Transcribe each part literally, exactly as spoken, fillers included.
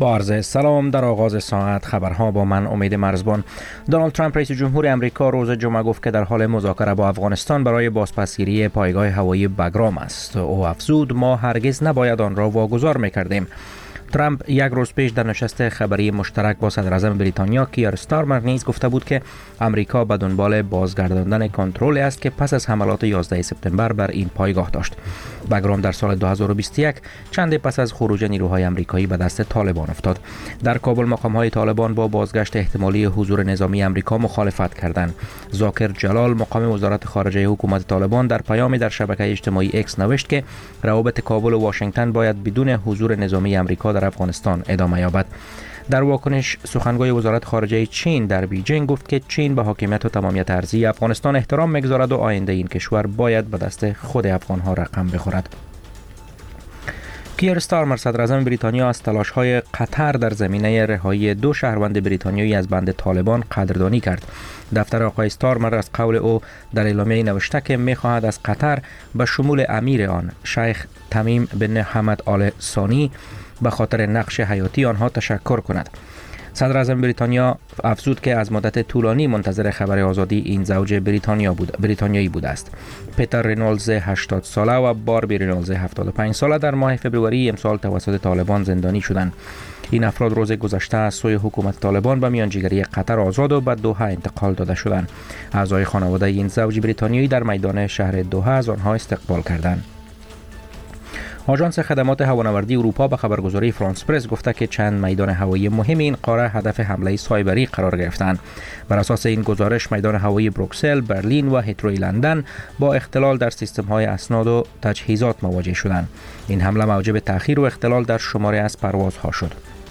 با عرض سلام. در آغاز ساعت خبرها با من امید مرزبان. دونالد ترامپ رئیس جمهور آمریکا روز جمعه گفت که در حال مذاکره با افغانستان برای بازپسگیری پایگاه هوایی بگرام است. او افزود ما هرگز نباید آن را واگذار می‌کردیم. ترامپ یک روز پیش در نشست خبری مشترک با صدر اعظم بریتانیا کیر استارمر نیز گفته بود که آمریکا به دنبال بازگرداندن کنترل است که پس از حملات یازده سپتامبر بر این پایگاه داشت. بگرام در سال دو هزار و بیست و یک چند پس از خروج نیروهای آمریکایی به دست طالبان افتاد. در کابل مقام‌های طالبان با بازگشت احتمالی حضور نظامی آمریکا مخالفت کردند. ذاکر جلال مقام وزارت خارجه حکومت طالبان در پیامی در شبکه اجتماعی اکس نوشت که روابط کابل و واشنگتن باید بدون حضور نظامی آمریکا در افغانستان ادامه یابد. در واکنش سخنگوی وزارت خارجه چین در بیجینگ گفت که چین به حاکمیت و تمامیت ارضی افغانستان احترام می‌گذارد و آینده این کشور باید به دست خود افغان‌ها رقم بخورد. کیر استارمر صدر اعظم بریتانیا از تلاش‌های قطر در زمینه رهایی دو شهروند بریتانیایی از بند طالبان قدردانی کرد. دفتر آقای استارمر از قول او در اعلامیه نوشته که می‌خواهد از قطر به شمول امیر آن شیخ تمیم بن حمد آل ثانی به خاطر نقش حیاتی آنها تشکر کند. صدر اعظم بریتانیا افزود که از مدت طولانی منتظر خبر آزادی این زوج بریتانیا بود بریتانیایی بوده است. پیتر رینولدز هشتاد ساله و باربی رینولدز هفتاد و پنج ساله در ماه فوریه امسال توسط طالبان زندانی شدند. این افراد روز گذشته از سوی حکومت طالبان به میانجیگری قطر آزاد و به دوحه انتقال داده شدند. اعضای خانواده این زوج بریتانیایی در میدان شهر دوحه از آنها استقبال کردند. آژانس خدمات هوانوردی اروپا به خبرگزاری فرانس پرس گفته که چند میدان هوایی مهم این قاره هدف حمله سایبری قرار گرفتند. بر اساس این گزارش میدان هوایی بروکسل، برلین و هیتروی لندن با اختلال در سیستم‌های اسناد و تجهیزات مواجه شدند. این حمله موجب تأخیر و اختلال در شماری از پروازها شد.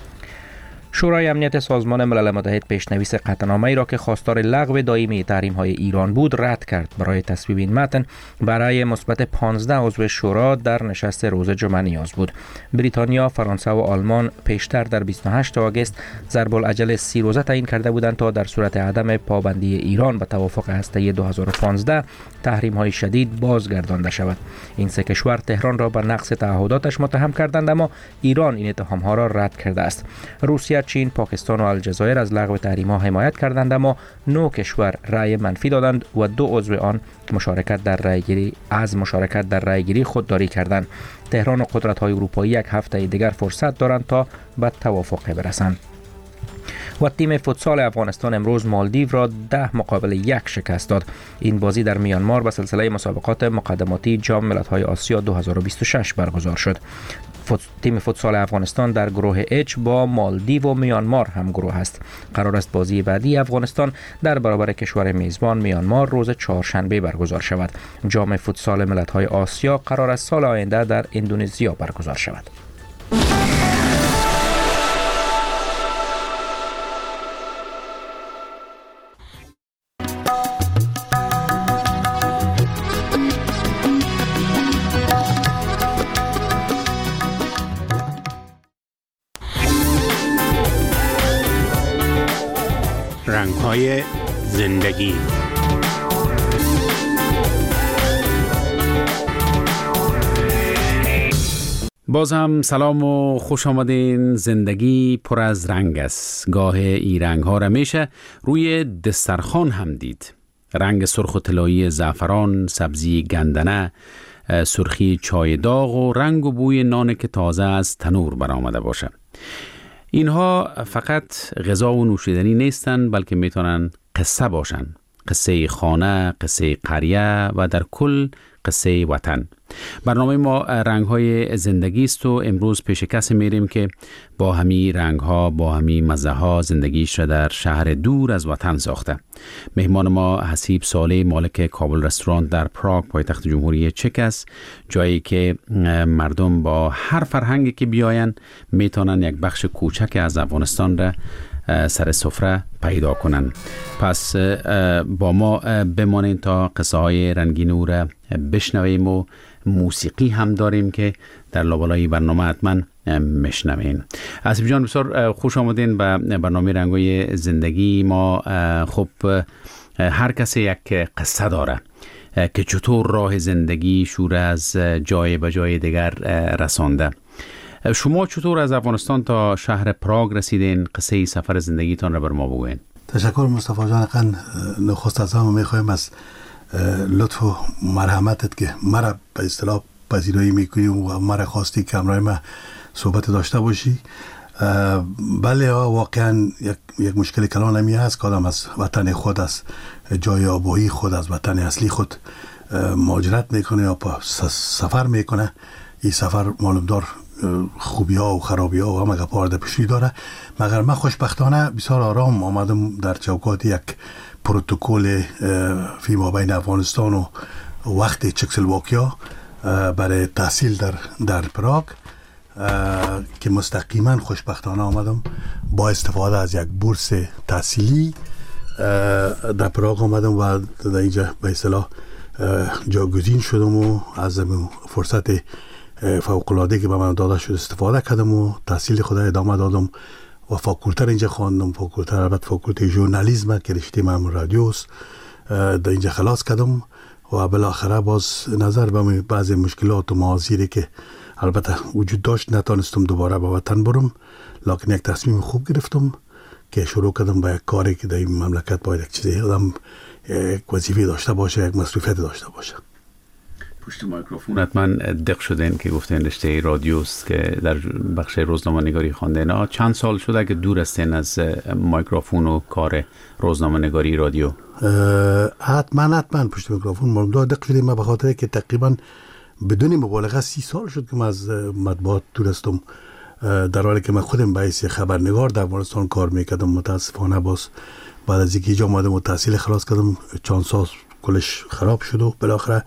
شورای امنیت سازمان ملل متحد پیشنویس قطعنامه‌ای را که خواستار لغو دائمی تحریم‌های ایران بود رد کرد. برای تصویب این متن برای مثبت پانزده عضو شورا در نشست روز جمعه نیاز بود. بریتانیا، فرانسه و آلمان پیشتر در بیست و هشتم آگوست ضرب العجل سی روزه تعیین کرده بودند تا در صورت عدم پابندی ایران به توافق هسته‌ای دو هزار و پانزده تحریم‌های شدید بازگردانده شود. این سه کشور تهران را به نقض تعهداتش متهم کردند، اما ایران این اتهام‌ها را رد کرده است. روسیه، چین، پاکستان و الجزایر از لغو تحریم‌ها حمایت کردند، اما نه کشور رأی منفی دادند و دو عضو آن مشارکت در رأیگیری از مشارکت در رأیگیری خودداری کردند. تهران و قدرت‌های اروپایی یک هفته دیگر فرصت دارند تا به توافق برسند. و تیم فوتسال افغانستان امروز مالدیو را ده مقابل یک شکست داد. این بازی در میانمار به سلسله مسابقات مقدماتی جام ملت‌های آسیا دو هزار و بیست و شش برگزار شد. فوت... تیم فوتسال افغانستان در گروه اچ با مالدیو و میانمار هم گروه است. قرار است بازی بعدی افغانستان در برابر کشور میزبان میانمار روز چهارشنبه برگزار شود. جام فوتسال ملت‌های آسیا قرار است سال آینده در اندونزیا برگزار شود. رنگ‌های زندگی. باز هم سلام و خوش آمدین. زندگی پر از رنگ است. گاه ای رنگ ها را میشه روی دسترخوان هم دید. رنگ سرخ و طلایی زعفران، سبزی گندنه، سرخی چای داغ و رنگ و بوی نان که تازه از تنور برآمده باشه. اینها فقط غذا و نوشیدنی نیستن، بلکه میتونن قصه باشن. قصه خانه، قصه قریه و در کل قصه وطن. برنامه ما رنگ‌های زندگی است و امروز پیش کسی میریم که با همی رنگ‌ها، با همی مزه‌ها زندگیش را در شهر دور از وطن ساخته. مهمان ما حسیب صالح، مالک کابل رستوران در پراگ، پایتخت جمهوری چک است، جایی که مردم با هر فرهنگی که بیاین میتونن یک بخش کوچک از افغانستان را سر سفره پیدا کنن. پس با ما بمانین تا قصه های رنگین او را بشنویم و موسیقی هم داریم که در لابلای برنامه حتما مشنوین. حسیب جان بسیار خوش آمدین به برنامه رنگ‌های زندگی. ما خب هر کسی یک قصه داره که چطور راه زندگی شور از جای به جای دیگر رسانده. شما چطور از افغانستان تا شهر پراگ رسیدین؟ قصه سفر زندگیتان را بر ما بگوین. تشکر مصطفی جان. قن نخست از همه میخوایم از لطف و مرحمتت که مرا به اصطلاح پذیرایی میکنی و مرا خواستی که همراه ما صحبت داشته باشی. بله واقعا یک, یک مشکل کلان همی هست که آدم از وطن خود، از جای آبایی خود، از وطن اصلی خود مهاجرت میکنه یا سفر میکنه. این سفر معلوم دار خوبی ها و خرابی ها و همه گپارده پیشی داره. مگر من خوشبختانه بسیار آرام آمدم در چوکات یک پروتکل فیما بین افغانستان و وقت چکسلواکیا برای تحصیل در, در پراگ که مستقیما خوشبختانه آمدم با استفاده از یک بورس تحصیلی در پراگ آمدم و در اینجا به اصطلاح جاگزین شدم و از فرصت فوق‌العاده که به من داده شد استفاده کردم و تحصیل خود ادامه دادم و فاکولته اینجا خواندم. فاکولته البته فاکولته ژورنالیسم که رشته من رادیوست در اینجا خلاص کردم و بالاخره باز نظر به بعضی مشکلات و معاصری که البته وجود داشت نتونستم دوباره به وطن برم، لکن یک تصمیم خوب گرفتم که شروع کردم به یک کاری که در این مملکت باید یک چیزی آدم یک وظیفه داشته باشه، یک مسئولیت داشته باشه. پشت میکروفون حتما دق شدین که گفتین رشته رادیوست که در بخش روزنامه نگاری خواندین. چند سال شده که دور هستین از میکروفون و کار روزنامه نگاری رادیو؟ حتما حتما پشت میکروفون مردم دق شدیم. من به خاطر که تقریبا بدون مبالغه سی سال شد که من از مطبوعات دور هستم، در حالی که من خودم باعث خبرنگار در افغانستان کار میکردم. متاسفانه باز بعد از اینکه اینجا اومدم و تحصیل خلاص کردم چند سال کلش خراب شد و بالاخره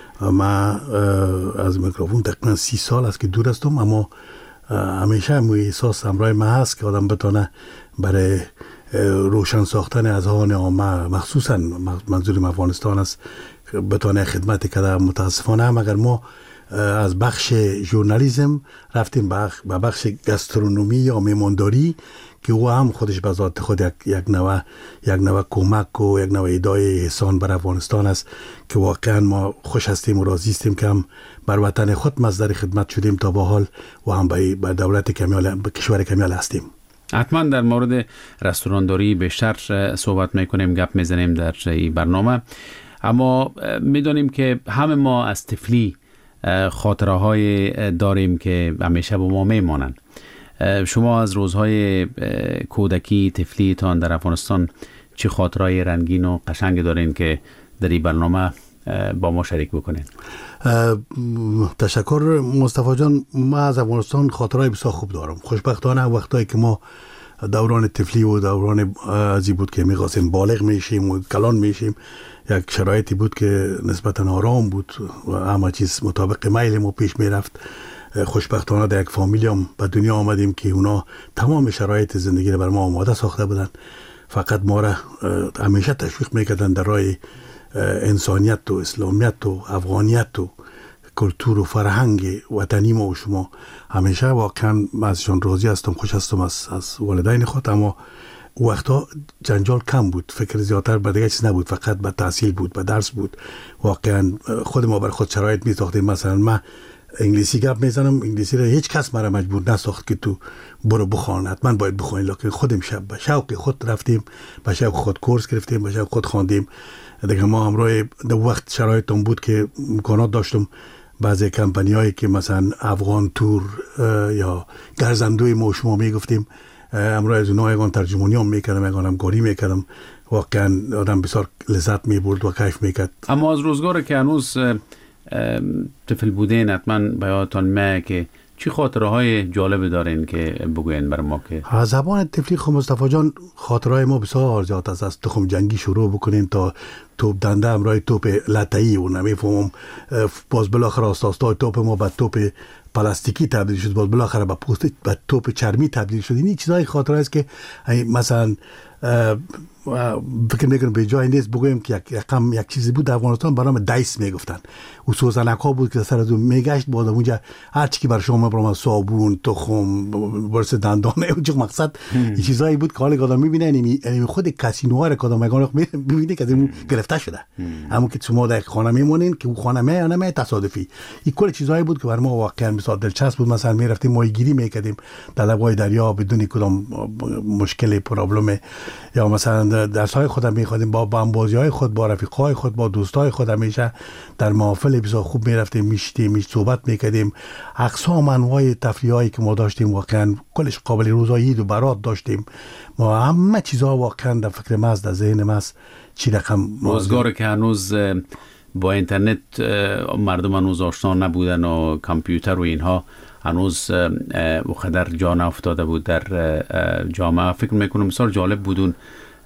من از میکروفون تقریبا سی سال است که دور هستم، اما همیشه همون احساس همراه من هست که آدم بتونه برای روشن ساختن اذهان عامه، مخصوصا منظورم افغانستان است، بتونه خدمت کرده. متاسفانه مگر ما از بخش ژورنالیسم رفتیم به بخش گاسترونومی یا میمانداری که او هم خودش به ذات خود یک یک نوع یک نوع کمک و یک نوع ایدای احسان بر افغانستان است که واقعا ما خوش هستیم و راضی هستیم که هم بر وطن خود مصدر خدمت شدیم تا به حال و هم به دولت کمیال به کشور کمیال هستیم. حتما در مورد رستورانداری بیشتر صحبت میکنیم، گپ میزنیم در این برنامه، اما میدونیم که همه ما از طفلی خاطره های داریم که همیشه با ما میمانند. شما از روزهای کودکی طفلیتان در افغانستان چه خاطرهای رنگین و قشنگ دارین که در این برنامه با ما شریک بکنین؟ تشکر مصطفی جان. ما از افغانستان خاطرهای بسیار خوب دارم. خوشبختانه وقتایی که ما دوران طفلی و دوران ازی بود که می‌خواستیم بالغ میشیم و کلان میشیم، یک شرایطی بود که نسبتاً آرام بود و همه چیز مطابق میل ما پیش میرفت. خوشبختانه در یک فامیلی هم به دنیا آمدیم که اونا تمام شرایط زندگی رو بر ما آماده ساخته بودن، فقط ما را همیشه تشویق میکردن در راه انسانیت و اسلامیت و افغانیت و کلتور و فرهنگ وطنی ما و شما. همیشه واقعا من ازشان راضی هستم، خوش هستم از, از والدین خود. اما وقتا جنجال کم بود، فکر زیادتر به دیگه چیز نبود، فقط به تحصیل بود، به درس بود. واقعا خود ما بر خود شرایط می ساختیم. مثلا من انگلیسی گپ میزنم، انگلیسی را هیچ کس مرا مجبور نساخت که تو برو بخوان، حتما باید بخوانی، لکن خودم شب به شوق خود رفتیم، به شوق خود کورس گرفتیم، به شوق خود خواندیم. دیگه ما همراه در وقت شرایطم بود که امکانات داشتم بعضی کمپانیایی که مثلا افغان تور یا گرزندوی ما شما میگفتیم، همراه از اونها یگان ترجمانی هم میکردم، یگان هم کاری میکردم. واقعا آدم بسیار لذت میبرد و کیف میکرد. اما از روزگار که هنوز طفل بودین حتما بیاتان ما که چی خاطره های جالب دارین که بگوین بر ما؟ که از زبان طفلی خب مصطفی جان خاطره های ما بسیار زیاد است. از تخم جنگی شروع بکنین تا توپ دنده همراه توپ لطه‌ای و نمیفهمم باز بالاخره اساسای توپ ما به توپ پلاستیکی تبدیل شد، باز بالاخره به پوست به توپ چرمی تبدیل شد. این چیزای خاطره است که مثلا فکر میکنم به جای نیست بگویم که یک رقم یک چیزی بود در افغانستان به نام دایس میگفتن و سوزنک ها بود که سر از اون میگشت، بعد اونجا هر چی که بر شما برام صابون، تخم، برس دندانه اونجا مقصد این چیزایی بود که حالا آدم میبینه یعنی خود کاسینوها رو که آدم میگه میبینه که اون گرفته شده، همون که شما در خانه میمونین که اون خانه نه نه تصادفی. این کل چیزایی بود که بر ما واقعا بسیار دلچسب بود. مثلا میرفتیم ماهیگیری میکردیم در لبای دریا بدون کدام مشکل پرابلم، یا مثلا درس‌های خودم میخوادیم با بازی‌های خود، با رفیقای خود، با دوستای خود همیشه در محافل بسیار خوب میرفتیم، میشتیم، میش صحبت میکردیم. اقسام انواع تفریحایی که ما داشتیم واقعا کلش قابل روزای عید و برات داشتیم. ما همه چیزها واقعا در فکر ما است، در ذهن ما است. چی رقم روزگاری که هنوز با اینترنت مردم هنوز آشنا نبودن و کامپیوتر و اینها هنوز اونقدر جا افتاده بود در جامعه. فکر میکنم بسیار جالب بودون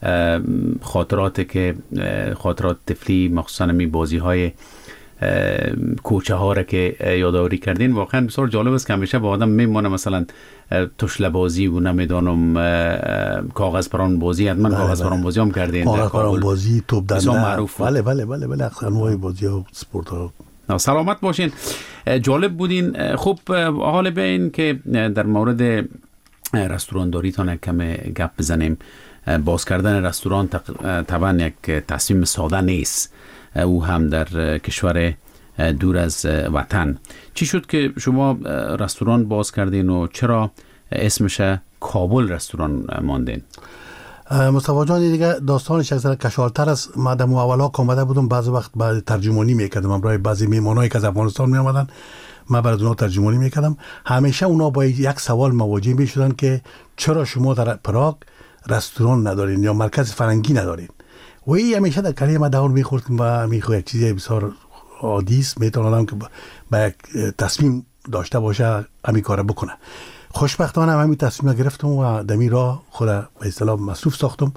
خاطراتی که خاطرات طفلی مخصوصا می بازی های کوچه ها را که یادآوری کردین واقعا بسیار جالب است که همیشه با آدم میمونه. مثلا تشله بازی و نمیدانم کاغذ پران بازی، حتما کاغذ پران بازی هم کردین. کاغذ پران بازی، توپ دنده، معروف. بله بله بله بله انواع بازی ها، اسپورت ها. سلامت باشین، جالب بودین. خوب، حال به این که در مورد رستورانداری تا کم گپ بزنیم. باز کردن رستوران طبعا یک تصمیم ساده نیست، او هم در کشور دور از وطن. چی شد که شما رستوران باز کردین و چرا اسمش کابل رستوران ماندین؟ مصطفی جان دیگه داستانش یک ذره کشالتر است. من در اولا که آمده بودم بعضی وقت بعد ترجمانی میکردم برای بعضی میهمانایی که از افغانستان می آمدن، من برای اونها ترجمانی میکردم. همیشه اونا با یک سوال مواجه میشدن که چرا شما در پراگ رستوران ندارین یا مرکز فرنگی ندارین؟ و این همیشه در کلیه ما دور میخورد و میخواد یک چیزی بسیار عادی است، میتونم که با یک تصمیم داشته باشه همین کارو بکنه. خوشبختانه همین تصمیم گرفتم و دمی را خود به اصطلاح مصروف ساختم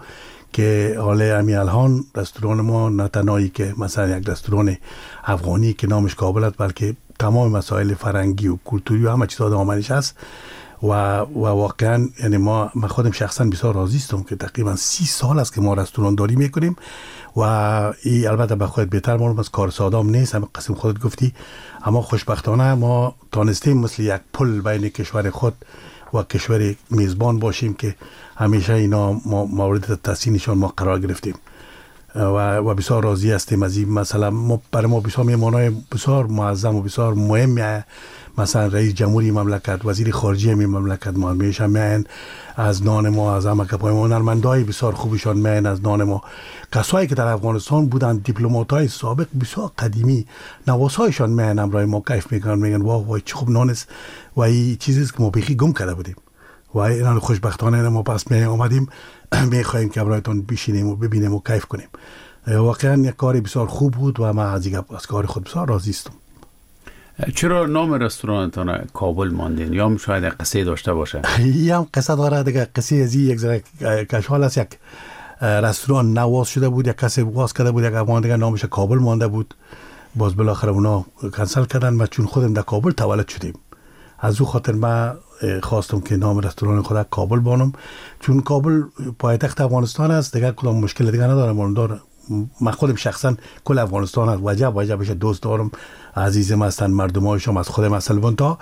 که حالا همین الان رستوران ما نه تنهایی که مثلا یک رستوران افغانی که نامش کابل است، بلکه تمام مسائل فرنگی و کلتوری و همه چیزا دامنش است. و و واقعا یعنی ما من خودم شخصا بسیار راضی هستم که تقریبا سی سال است که ما رستوران داری میکنیم و این البته به خودت بهتر معلوم از کار سادام نیست، هم قسم خودت گفتی، اما خوشبختانه ما تانستیم مثل یک پل بین کشور خود و کشور میزبان باشیم که همیشه اینا ما مورد تحسینشان ما قرار گرفتیم و و بسیار راضی هستیم از این. مثلا ما برای ما بسیار میهمانای بسیار معظم و بسیار مهم، مثلا رئیس جمهوری مملکت، وزیر خارجه می مملکت ما میشن میان از نان ما، از همه کپای ما، هنرمندای بسیار خوبشان میان از نان ما. کسایی که در افغانستان بودن، دیپلماتای سابق بسیار قدیمی، نواسایشان میان امرای ما کیف میکنن، میگن واه وای چه خوب نان است و این چیزی است که ما بیخی گم کرده بودیم و اینا خوشبختانه ما پس می اومدیم میخوایم که امرایتون بشینیم و ببینیم و کیف کنیم. واقعا یک کاری بسیار خوب بود و ما از از کار خود بسیار راضی هستم. چرا نام رستورانتان کابل ماندین؟ یا شاید قصه داشته باشه؟ یه هم قصه داره دیگه. قصه از یک ذره کشال است. یک رستوران نواز شده بود، یک کسی واز کرده بود، یک افغان دیگه نامش کابل مانده بود، باز بالاخره اونا کنسل کردن و چون خودم در کابل تولد شدیم از او خاطر من خواستم که نام رستوران خود کابل بانم، چون کابل پایتخت افغانستان است دیگه کدام مشکل دیگه نداره. من داره من خودم شخصا کل افغانستان است، وجب وجبش دوست دارم، عزیزم هستن، مردمایشم از خودم اصلا تا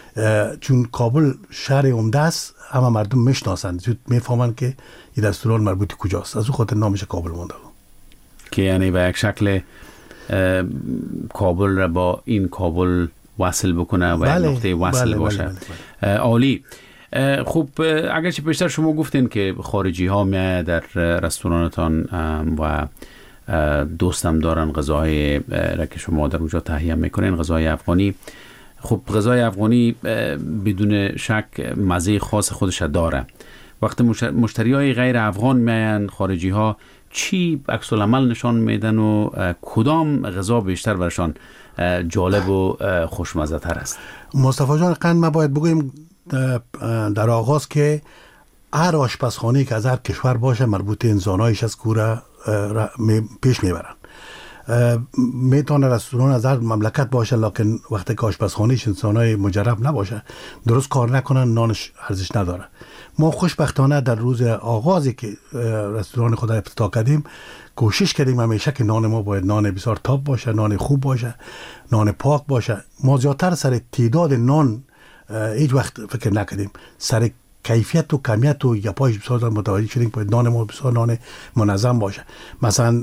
چون کابل شهر عمده است، همه مردم میشناسند، زود میفهمن که این رستوران مربوط کجاست، از اون خاطر نامش کابل مونده که یعنی به یک شکل کابل را با این کابل وصل بکنه و بله، نقطه وصل بله، باشه. بله، بله. عالی. خوب، اگرچه پیشتر شما گفتین که خارجی ها میای در رستورانتان و دوستم دارن غذاهای را که شما در اونجا تهیه میکنین، غذای افغانی. خب غذای افغانی بدون شک مزه خاص خودش داره. وقتی مشتری های غیر افغان میان، خارجی ها، چی عکس العمل نشان میدن و کدام غذا بیشتر برشان جالب و خوشمزه تر است؟ مصطفی جان قند ما باید بگویم در آغاز که هر آشپزخانه که از هر کشور باشه مربوط انسانایش از کوره پیش میبرن. میتونه رستوران از هر مملکت باشه، لکن وقتی که آشپزخانهش انسانای مجرب نباشه، درست کار نکنن، نانش ارزش نداره. ما خوشبختانه در روز آغازی که رستوران خود افتتاح کردیم کوشش کردیم همیشه که نان ما باید نان بسیار تاپ باشه، نان خوب باشه، نان پاک باشه. ما زیادتر سر تعداد نان هیچ وقت فکر نکردیم، سر کیفیت و کمیت و گپایش بسیار متوجه شدیم باید نان ما بسیار نان منظم باشه. مثلا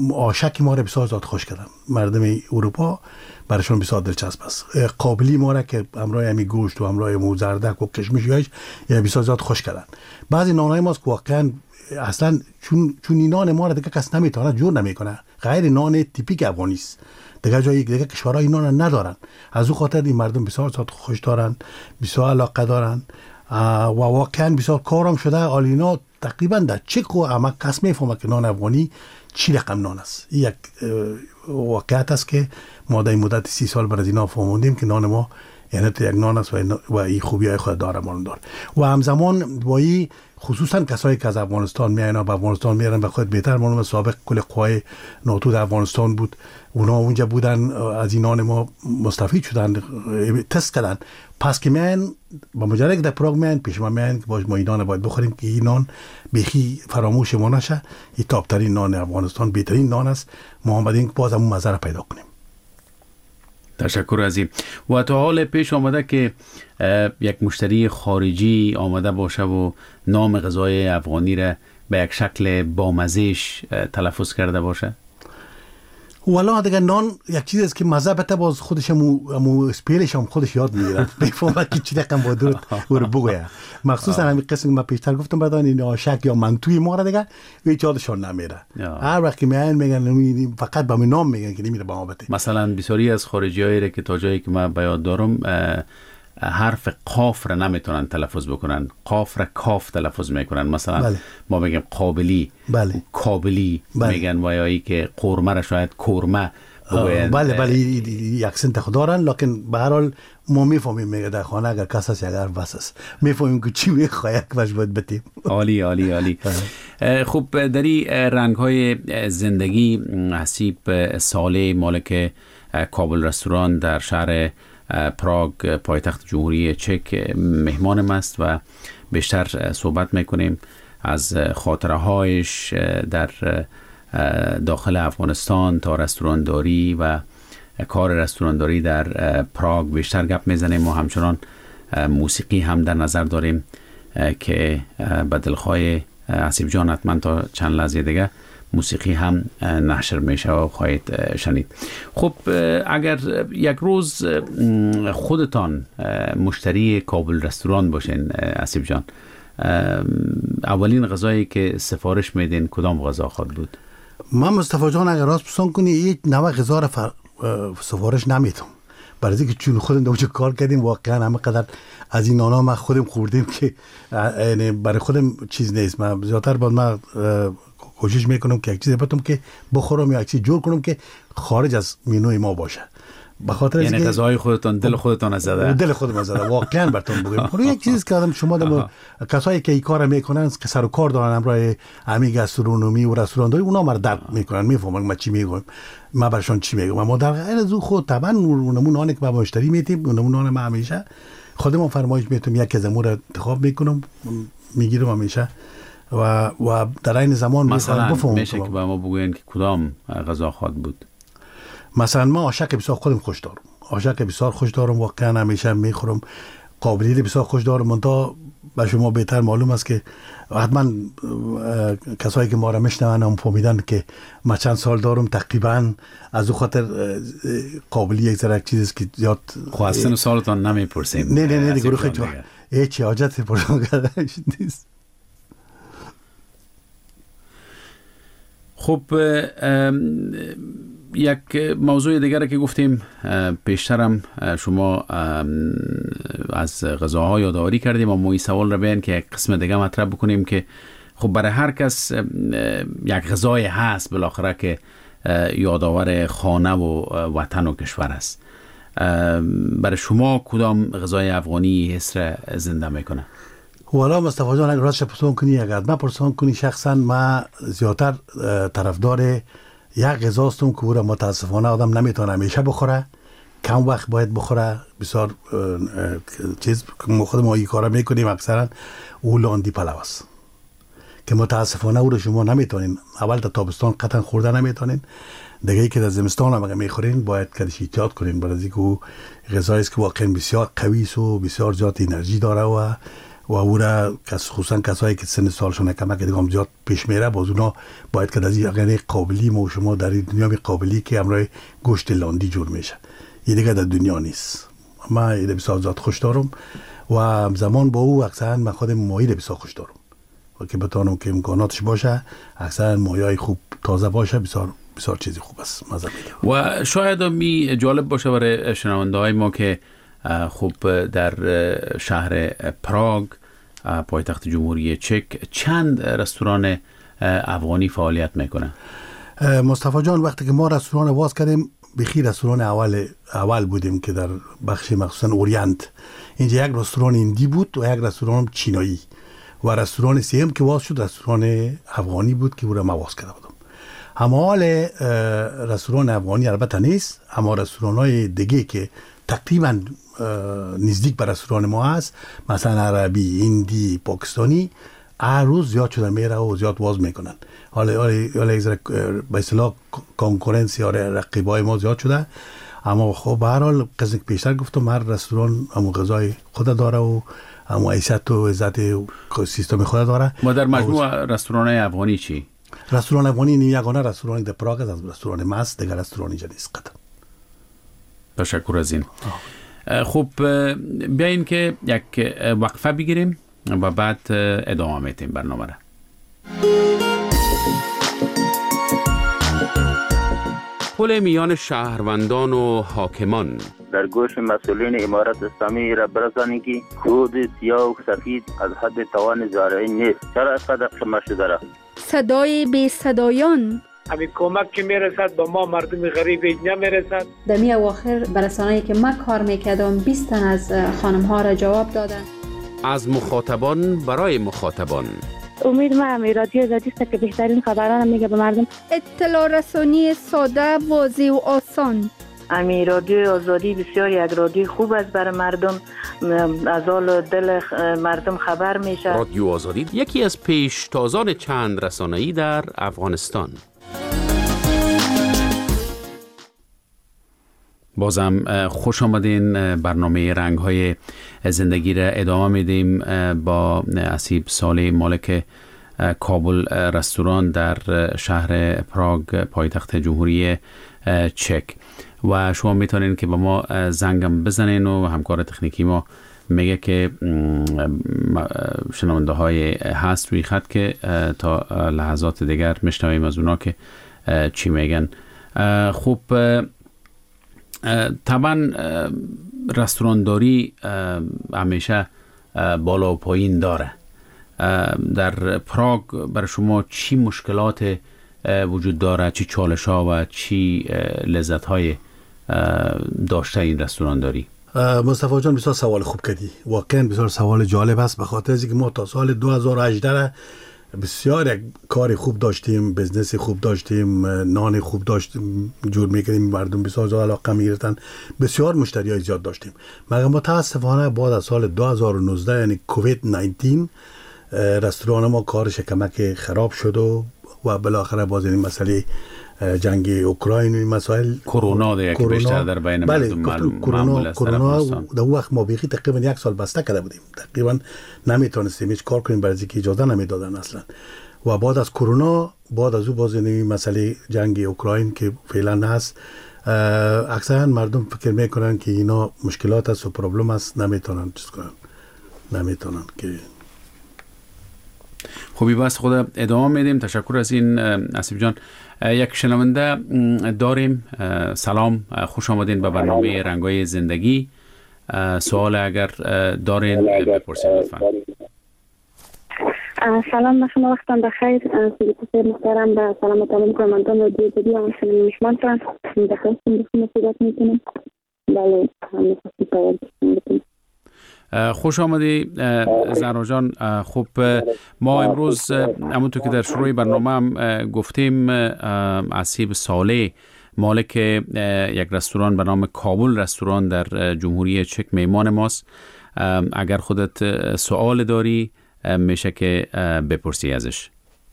آشک ما را بسیار زیاد خوش کردن. مردم اروپا برایشون بسیار دلچسب است. قابلی ما را که همراه همی گوشت و همراه موزردک و کشمش یا بسیار زیاد خوش کردن. بعضی نانهای ماست که واقعا اصلا چون چون این نان ما را دیگه کس نمیتونه جور نمیکنه، غیر نان تیپیک افغانی است. دیگه جای دیگه کشورها این نان ندارن. از او خاطر این مردم بسیار زیاد خوش دارن، بسیار علاقه دارن و واقعا بسیار کارم شده. آلینا تقریبا در چک و اما کس میفهمه که نان افغانی چی رقم نان است. این یک واقعیت است که ما در مدت سی سال برای اینا فهمیدیم که نان ما یعنی یک نان است و این خوبی های خود داره مانند داره. و همزمان با این خصوصا کسایی که از افغانستان میاینا به افغانستان میارن و خود بهتر معلومه سابق کل قوای ناتو در افغانستان بود، اونا اونجا بودن، از این نان ما مستفید شدن، تست کردن. پس که میان با مجرد که در پراگ میان پیش ما میان که باش ما این نان باید بخوریم که این نان بیخی فراموش ما نشه. این تاپترین نان افغانستان، بهترین نان است. ما هم بدیم که باز همون مزه را پیدا کنیم. تشکر از این. و تا حال پیش آمده که یک مشتری خارجی آمده باشه و نام غذای افغانی را به یک شکل بامزهش تلفظ کرده باشه؟ والا دیگه نان یک چیز است که مزه بته باز خودش مو مو اسپیلش هم خودش یاد میگیره. بفهمه که چی رقم با درود رو بگویه. مخصوصا همین قسم که من پیشتر گفتم بدن این آشک یا منتوی ما را دیگه هیچ یادشون نمیره. هر وقت که میان میگن فقط با نام میگن که نمیره با ما بته. مثلا بسیاری از خارجیایی که تا جایی که من به یاد دارم حرف قاف را نمیتونن تلفظ بکنن، قاف را کاف تلفظ میکنن. مثلا بله. ما بگیم قابلی، بله. کابلی بله. میگن و یا ای که قورمه را شاید کورمه بله بله یک سنت خدارن. لکن به هر حال ما میفهمیم میگه در خانه اگر کس هست اگر بس است میفهمیم که چی میخواد که باش باید بتیم. عالی عالی عالی. خب در این رنگ های زندگی حسیب ساله مالک کابل رستوران در شهر پراگ پایتخت جمهوری چک مهمانم است و بیشتر صحبت میکنیم از خاطره هایش در داخل افغانستان تا رستورانداری و کار رستورانداری در پراگ بیشتر گپ میزنیم و همچنان موسیقی هم در نظر داریم که به دلخواه حسیب جان حتما تا چند لحظه دیگه موسیقی هم نشر میشه و خواهید شنید. خب اگر یک روز خودتان مشتری کابل رستوران باشین حسیب جان، اولین غذایی که سفارش میدین کدام غذا خواهد بود؟ من مصطفی جان اگر راست پسند کنی یک نوع غذا را سفارش نمیدم، برای اینکه چون خودم دوچه کار کردیم واقعا همه قدر از این نانا ما خودم خوردیم که یعنی برای خودم چیز نیست. من زیادتر باید من کوشش میکنم که یک چیزی بتونم که بخورم یا یک چیز جور کنم که خارج از مینوی ما باشه. بخاطر یعنی غذای خودتان دل خودتان زده، دل خودم زده واقعا براتون بگم. خب یک چیزی که آدم شما دم کسایی که این کارو میکنن که سر و کار دارن همراه همین گاسترونومی و رستورانداری، اونا مر درک میکنن، میفهمن من چی میگم، من براشون چی میگم. ما در غیر از خود طبعا اونمون نانی که با مشتری میتیم، اونمون نان ما همیشه خودمون فرمایش میتونم یک از امور انتخاب میکنم میگیرم همیشه و و در این زمان مثلا میشه که با ما بگوین که کدام غذا خواهد بود. مثلا ما آشک بسیار خودم خوش دارم، آشک بسیار خوش دارم واقعا همیشه میخورم. قابلی بسیار خوش دارم. منتها به شما بهتر معلوم است که حتما کسایی که ما را میشنون هم فهمیدن که ما چند سال دارم تقریبا، از او خاطر قابلی یک ذره چیزی که زیاد خواستن سالتان نمیپرسیم. نه نه نه دیگه خیلی هیچ حاجت پرسان کردن نیست. خب یک موضوع دیگر که گفتیم پیشترم شما از غذاها یادآوری کردیم و ما این سوال را بیان که یک قسم دیگه مطرح بکنیم که خب برای هر کس یک غذای هست بالاخره که یادآور خانه و وطن و کشور است. برای شما کدام غذای افغانی حس را زنده میکنه؟ والا مصطفی جان اگر راستش پرسان کنی، اگر من پرسان کنی شخصا من زیادتر طرفدار یک غذا هستم که او را متاسفانه آدم نمیتونه همیشه بخوره، کم وقت باید بخوره. بسیار چیز که خود ما این کارا میکنیم اکثرا، او لاندی پلو است که متاسفانه او را شما نمیتونین اول تا تابستان قطعا خورده نمیتونین، دیگه ای که در زمستان هم اگه میخورین باید کدش احتیاط کنین، برای اینکه او غذایی است که واقعا بسیار قوی است و بسیار زیاد انرژی داره و و او را خصوصا کسایی که سن سالشون کمک دیگه هم زیاد پیش میره، باز اونا باید که از این قابلی ما و شما در این دنیا می قابلی که امرای گوشت لاندی جور میشه، این دیگه در دنیا نیست. ما این بسیار زیاد خوش دارم و زمان با او اکثرا من خودم ماهی بسیار خوش دارم و که بتانم که امکاناتش باشه، اکثرا ماهی خوب تازه باشه، بسیار بسیار چیزی خوب است مزه میده. و شاید می جالب باشه برای شنونده های ما که خوب در شهر پراگ پایتخت جمهوری چک چند رستوران افغانی فعالیت میکنه؟ مصطفی جان، وقتی که ما رستوران باز کردیم بخیر رستوران اول اول بودیم که در بخش مخصوصا اورینت، اینجا یک رستوران هندی بود و یک رستوران چینایی و رستوران سوم که باز شد رستوران افغانی بود که او را باز کرده بودم. اما حال رستوران افغانی البته نیست، اما رستوران های دیگه که تقریبا نزدیک به رستوران ما هست، مثلا عربی، هندی، پاکستانی، هر روز زیاد شده میره و زیاد باز میکنن. حالا حالا به اصطلاح کنکورنسی یا رقیبای ما زیاد شده، اما خب به هر حال قصد که پیشتر گفتم هر رستوران همون غذای خود داره و همون عیشت و عزت سیستم خود داره. ما در مجموع رستوران افغانی چی؟ رستوران افغانی نی یگانه رستوران در پراگ است، رستوران ماست، دیگر رستوران اینجا نیست قطعا. تشکر از این. خب بیاین که یک وقفه بگیریم و بعد ادامه میتیم برنامه را. پل میان شهروندان و حاکمان در گوش مسئولین امارت اسلامی را برسانید که خود سیاه و سفید از حد توان زارعی نیست. چرا اینقدر قمه شده را؟ صدای بی صدایان، همین کمک که میرسد با ما مردم غریب نمیرسد. در می اواخر برسانه‌ای که من کار میکردم بیست تن از خانم ها را جواب دادن. از مخاطبان برای مخاطبان. امید ما هم رادیو آزادی است که بهترین خبران میگه به مردم. اطلاع رسانی ساده، واضح و آسان. امی رادیو آزادی بسیار یک رادیو خوب است برای مردم، از حال دل مردم خبر میشه. رادیو آزادی یکی از پیشتازان چند رسانه‌ای در افغانستان. بازم خوش آمدین. برنامه رنگ‌های زندگی را ادامه میدیم با اسیب صالح، مالک کابل رستوران در شهر پراگ پایتخت جمهوری چک. و شما میتونین که با ما زنگم بزنین و همکار تکنیکی ما میگه که شنونده های هست روی خط که تا لحظات دیگر میشنویم از اونا که چی میگن. خوب، طبعا رستورانداری همیشه بالا و پایین داره. در پراگ برای شما چی مشکلات وجود داره، چی چالش ها و چی لذت های داشته این رستورانداری؟ مصطفی جان بسیار سوال خوب کردی، واقعا بسیار سوال جالب است، به خاطر اینکه ما تا سال دو هزار و هجده بسیار یک کار خوب داشتیم، بزنس خوب داشتیم، نان خوب داشتیم جور میکنیم، مردم بسیار زیاد علاقه میگرفتن، بسیار مشتریای زیاد داشتیم. مگر متاسفانه بعد از سال دو هزار و نوزده یعنی کووید نوزده رستوران ما کارش کمک خراب شد و و بالاخره باز این مسئله جنگ اوکراین و مسائل کرونا دیگه که بیشتر در بین مردم معلوم معمول است. کرونا در وقت ما بیخی تقریبا یک سال بسته کرده بودیم، تقریبا نمیتونستیم هیچ کار کنیم برای اینکه اجازه نمیدادن اصلا. و بعد از کرونا، بعد از او باز این مسئله جنگ اوکراین که فعلا هست، اکثرا مردم فکر میکنن که اینا مشکلات است و پرابلم است، نمیتونن چیز کنن، نمیتونن که خوبی. بس خدا ادامه میدیم. تشکر از این اسیب جان. یک شنونده داریم. سلام، خوش آمدین به برنامه رنگای زندگی. سوال اگر دارین بپرسید لطفا. سلام، شما وقتان بخیر. سیدی محترم و سلام تمام کنندگان رادیو آزادی و میشمانتان بخیر بخیر صحبت میکنم. بله، همین سوال میکنم. خوش آمدی زهرا جان. خب ما امروز همونطور که در شروع برنامه هم گفتیم، اسیب صالح مالک یک رستوران به نام کابل رستوران در جمهوری چک میمان ماست. اگر خودت سوال داری میشه که بپرسی ازش.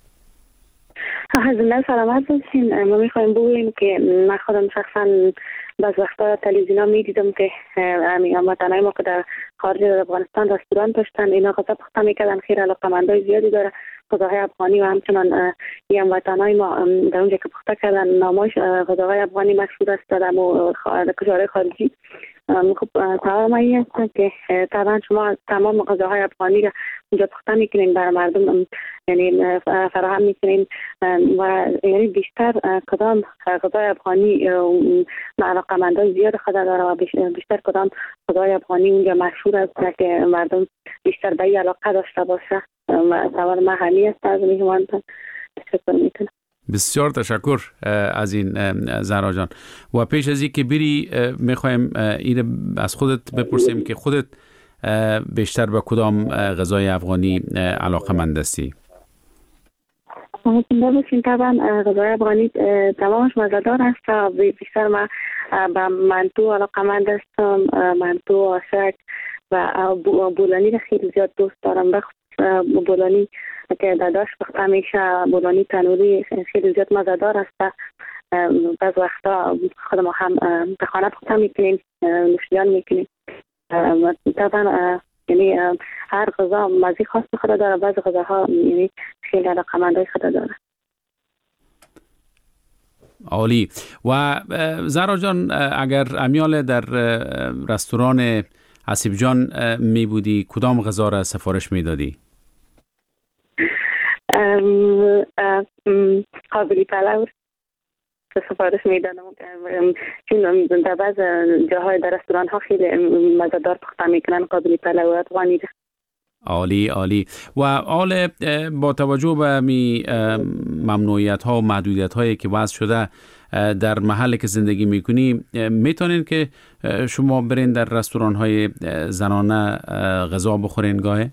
زنده سلامت باشین. ما میخوایم بگوییم که من خودم شخصا بعض وقتا تلویزیون می دیدم که همین هموطنای ما که در خارج از افغانستان رستوران داشتن، اینا غذا پخته میکردن. خیلی علاقه‌مندای زیادی داره غذاهای افغانی و همچنان این هموطنای ما در اونجا که پخته کردن نامش غذاهای افغانی مشهور است در کشورهای خارجی. خب سوال من این است که طبعا شما تمام غذاهای افغانی را اونجا پخته میکنین برای مردم، یعنی فراهم میکنین و یعنی بیشتر کدام غذای افغانی علاقه‌مندای زیاد خود داره و بیشتر کدام غذای افغانی اونجا مشهور است که مردم بیشتر به این علاقه داشته باشه؟ سوال من همین است. از میهمان تشکر میکنم. بسیار تشکر از این زهرا جان. و پیش از این که بری میخوایم این از خودت بپرسیم که خودت بیشتر به کدام غذای افغانی علاقه‌مند هستی؟ بسیم طبعا غذای افغانی تمامش مزه‌دار است و بیشتر من به منتو علاقه‌مند هستم. منتو، آشک و بولانی را خیلی زیاد دوست دارم. بخصوص بولانی که داداش پخته میشه، بولانی تنوری خیلی زیاد مزه‌دار است. بعض وقتا خود ما هم به خانه پخته میکنیم، نوشیدن میکنیم. طبعا یعنی هر غذا مزه خاص خود داره، بعض غذاها یعنی خیلی علاقه‌مندای خود داره. عالی. و زهرا جان، اگر امیال در رستوران حسیب جان می بودی کدام غذا را سفارش می دادی؟ قابلی پلو سفارش می دادم، چون در بعض جاهای در رستوران ها خیلی مزه‌دار پخته میکنن قابلی پلو افغانی. عالی عالی. و حال با توجه به می ممنوعیت ها و محدودیت هایی که وضع شده در محلی که زندگی میکنی، میتونین که شما برین در رستوران های زنانه غذا بخورین گاهی؟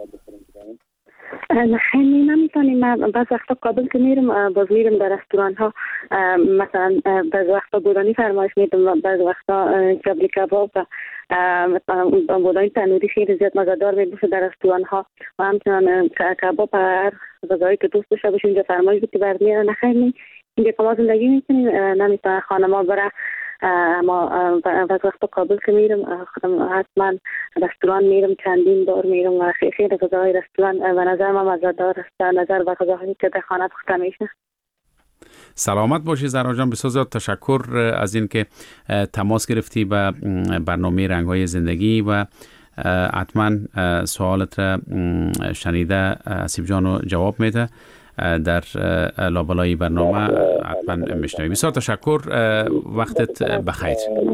خیلی نمیتونیم. بعض وقتا کابل که میرم باز میرم در رستوران ها، مثلا بعض وقتا بولانی فرمایش میدم، بعض وقتا کبلی کباب و بولانی تنوری خیلی زیاد مزه‌دار میبوشه در رستوران ها و همچنان کباب هر غذایی که دوست داشته باشیم اینجا فرمایش بدی بر میارن. خیلی اینجا که ما زندگی میکنیم نمیتونه خانما بره، اما بعض وقتا کابل که میرم خودم حتما رستوران میرم، چندین بار میرم و خیلی خیلی غذاهای رستوران و نظر من مزه‌دار است نظر به غذاهایی که در خانه پخته میشه. سلامت باشی زهرا جان. بسیار زیاد تشکر از این که تماس گرفتی به برنامه رنگ‌های زندگی و حتما سوالت را شنیده حسیب جانو جواب میده در لابلای برنامه حتما میشنوی. بسیار تشکر. وقتت بخیر.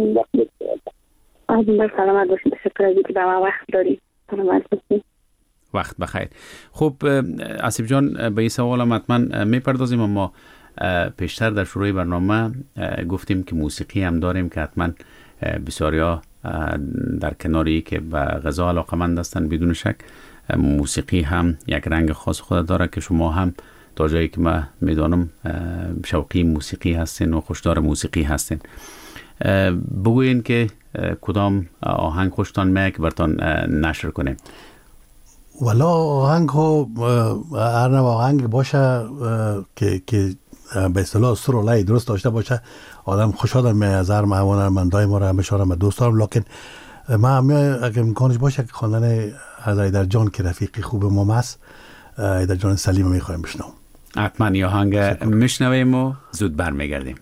سلامت باشید. تشکر از اینکه به ما وقت داری. سلامت باشید. وقت بخیر. خب حسیب جان، به این سوال هم حتما میپردازیم، اما پیشتر در شروع برنامه گفتیم که موسیقی هم داریم که حتما بسیاریا در کناری که به غذا علاقه‌مند هستن بدون شک موسیقی هم یک رنگ خاص خود داره که شما هم تا جایی که من میدانم شوقی موسیقی هستین و خوشدار موسیقی هستین. بگوین که کدام آهنگ خوشتان میاد که براتون نشر کنیم؟ والا آهنگ ها هر نوع آهنگ باشه که که به اصطلاح سر و لای درست داشته باشه آدم خوشحال میشه از هر هنرمندای ما را همیشه را دوست دارم. لکن ما هم اگه امکانش باشه که خواندن از ایدر جان که رفیقی خوب ما است، ایدر جان سلیم میخوایم بشنوم. حتما یا آهنگ میشنویم و زود برمیگردیم.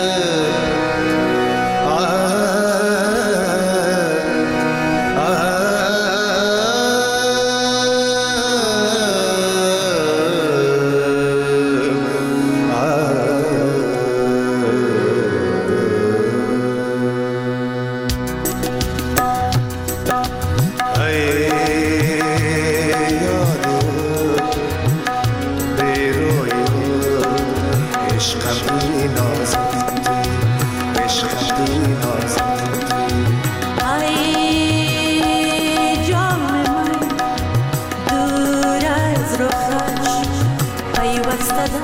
ah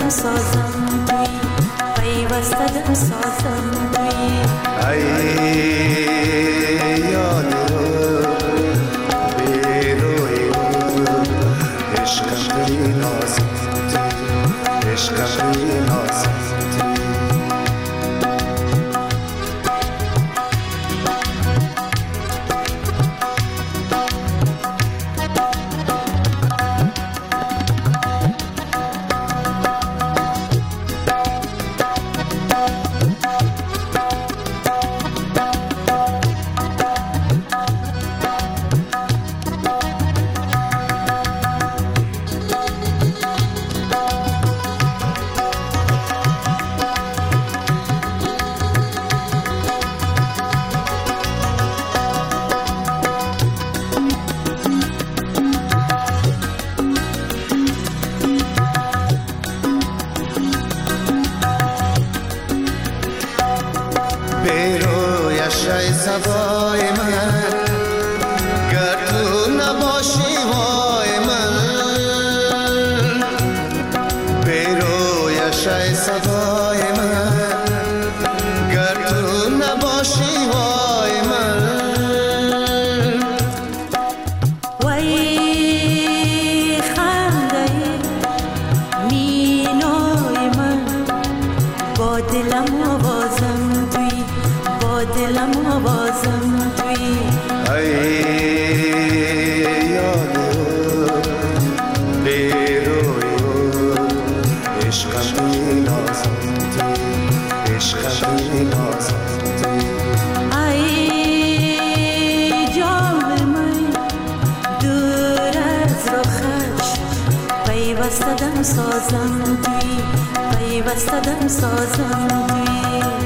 دم سازم توی پیوسته دم سازم توی ای یاد رو بیروی عشقم توی نازم توی عشقم توی نازم پیوستدم سازم توی پیوستدم سازم توی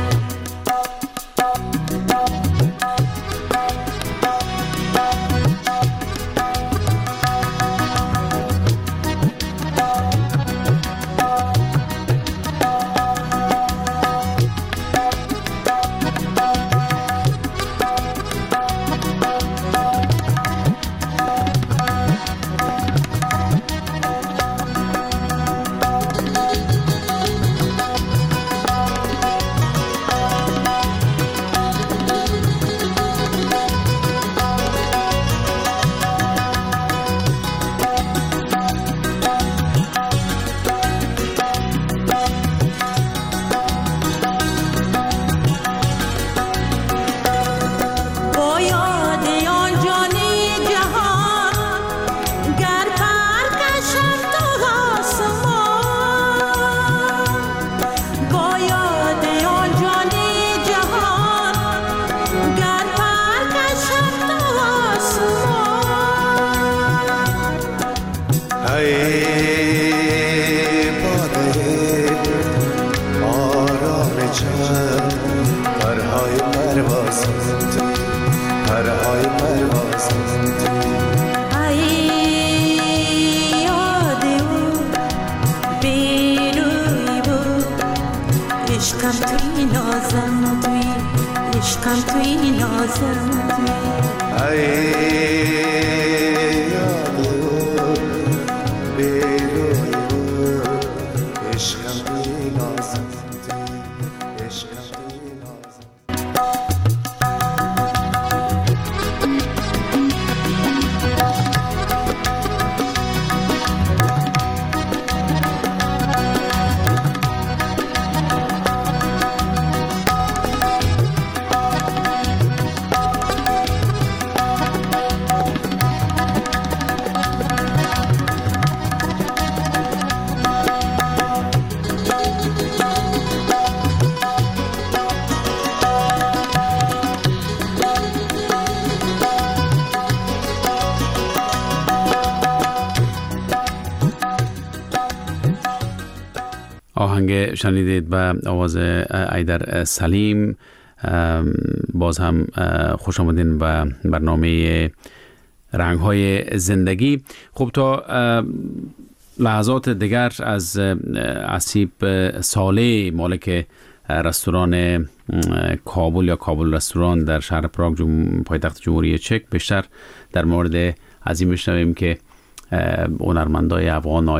آهنگ شنیدید به آواز ایدر سلیم. باز هم خوش آمدین به برنامه رنگ‌های زندگی. خب تا لحظات دیگر از اسیب صالح، مالک رستوران کابل یا کابل رستوران در شهر پراگ پایتخت جمهوری چک، بیشتر در مورد از این میشنویم که هنرمندای افغان آیا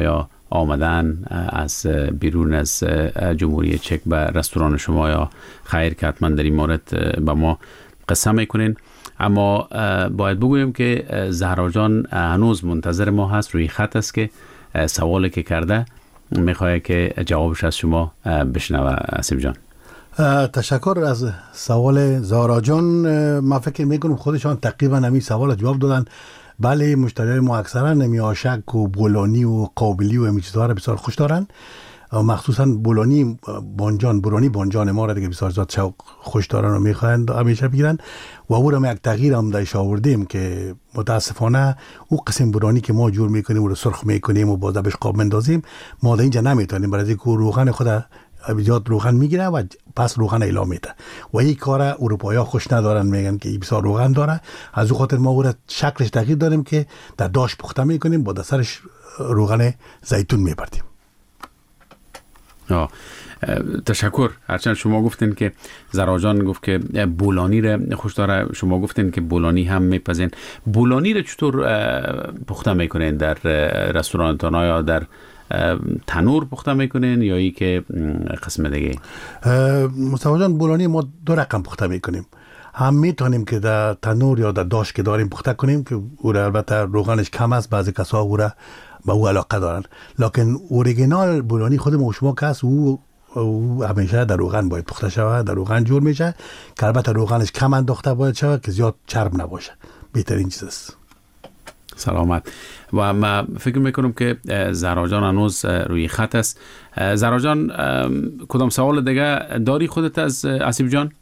آمدن از بیرون از جمهوری چک به رستوران شما یا خیر که حتما در این مورد به ما قصه میکنین. اما باید بگویم که زهرا جان هنوز منتظر ما هست، روی خط است که سوالی که کرده میخواه که جوابش از شما بشنوه. آسیب جان تشکر از سوال زهرا جان. من فکر میکنم خودشان تقریبا همین سوال جواب دادن. بله، مشتریای ما اکثرا نمی آشک و بولونی و قابلی و همین چیزها را بسیار خوش دارن، مخصوصا بولونی بانجان بولونی بانجان ما را دیگه بسیار زیاد شوق خوش دارن و میخواهند همیشه بگیرن. و او را ما یک تغییر هم دایش آوردیم که متاسفانه او قسم بولونی که ما جور میکنیم و رو سرخ میکنیم و باز بهش قاب مندازیم ما در اینجا نمیتونیم، برای اینکه روغن خود زیاد روغن میگیره و پس روغن اعلام میده و این کار اروپایی‌ها خوش ندارن، میگن که این بسیار روغن داره. از او خاطر ما او را شکلش تغییر دادیم که در داش پخته میکنیم، با سرش روغن زیتون میبردیم. آه. تشکر. هرچند شما گفتین که زهرا جان گفت که بولانی را خوش داره، شما گفتین که بولانی هم میپزین. بولانی را چطور پخته میکنین؟ در رستورانتان یا در تنور پخته میکنین یا ای که قسم دیگه؟ مصطفی جان، بولانی ما دو رقم پخته میکنیم. هم میتونیم که در تنور یا در داش که داریم پخته کنیم که او را البته روغنش کم است، بعضی کسا او را به او علاقه دارن، لکن اوریجینال بولانی خود ما شما که هست او او همیشه در روغن باید پخته شود، در روغن جور میشه که البته روغنش کم انداخته باید شود که زیاد چرب نباشه. بهترین چیز است. سلامت. و ما فکر میکنم که زهرا جان هنوز روی خط است. زهرا جان کدام سوال دیگه داری خودت از آسیب جان؟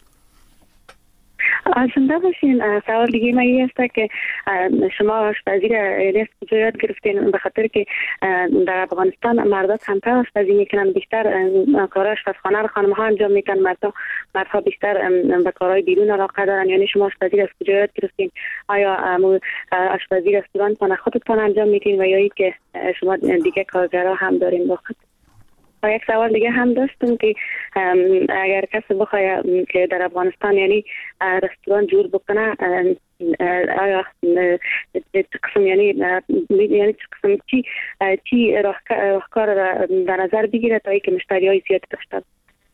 زنده باشین. سوال دیگه من این است که شما آشپزی را لیست کجا یاد گرفتین؟ به خاطر که در افغانستان مردات کمتر آشپزی میکنن، بیشتر کارهای آشپزخانه رو خانم‌ها انجام میکنن، مردها مردها بیشتر به کارهای بیرون علاقه دارن. یعنی شما آشپزی را از کجا یاد گرفتین؟ آیا آشپزی رستوران خودتان انجام میدین و یا ای که شما دیگه کارگرها هم دارین وقت؟ و یک سوال دیگه هم داشتم که اگر کسی بخواد که در افغانستان یعنی رستوران جور بکنه، آیا چه قسم یعنی یعنی چه قسم چی چی راهکار را در نظر بگیره تا اینکه مشتریای زیاد داشته باشه؟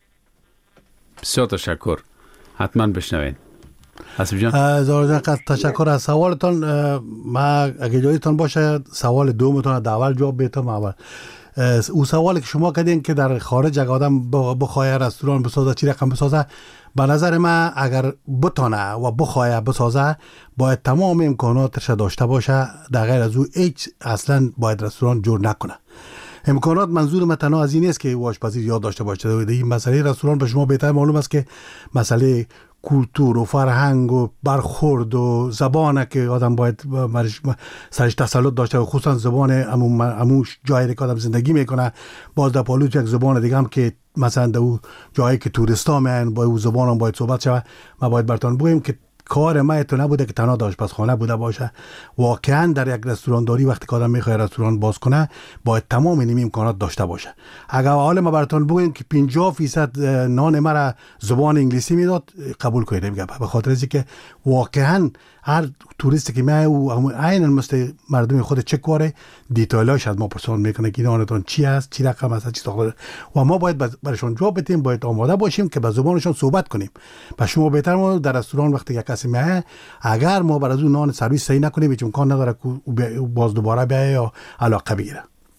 بسیار تشکر. حتما بشنوین. حسیب جان. زهرا جان تشکر از سوالتان. ما اگه جایتان باشه سوال دومتون از اول جواب بدم. اول او سوالی که شما کردین که در خارج اگه آدم بخواه رستوران بسازه چی رقم بسازه، به نظر من اگر بتانه و بخواه بسازه باید تمام امکاناتش داشته باشه، در غیر از او هیچ اصلا باید رستوران جور نکنه. امکانات منظور من تنها از این است که آشپزی یاد داشته باشه. این مسئله رستوران به شما بهتر معلوم است که مسئله کلتور و فرهنگ و برخورد و زبانه که آدم باید سرش تسلط داشته و خصوصا زبان اموش جایی که آدم زندگی میکنه. باز در پالوت یک زبان دیگه هم که مثلا در او جایی که توریستا میان با او زبان هم باید صحبت شود. ما باید براتون بگیم که کار ما تو نبوده که تنها آشپزخانه بوده باشه. واقعا در یک رستوران داری وقتی که آدم میخواد رستوران باز کنه باید تمام این امکانات داشته باشه. اگر حالا ما براتون بگیم که پنجاه درصد نان ما را زبان انگلیسی میداد، قبول کنید میگم، به خاطر اینکه واقعا هر توریستی که میاد او عین مثل مردم خود چک کاره دیتیلاش از ما پرسان میکنه که نانتون چی است، چی رقم است، چی ساخته و ما باید براشون جواب بدیم، باید آماده باشیم که به زبانشون صحبت کنیم. با شما بهتر ما در رستوران وقتی یک کسی میاد اگر ما برای اون نان سرویس صحیح نکنیم هیچ امکان نداره که باز دوباره بیاد یا علاقه بگیره.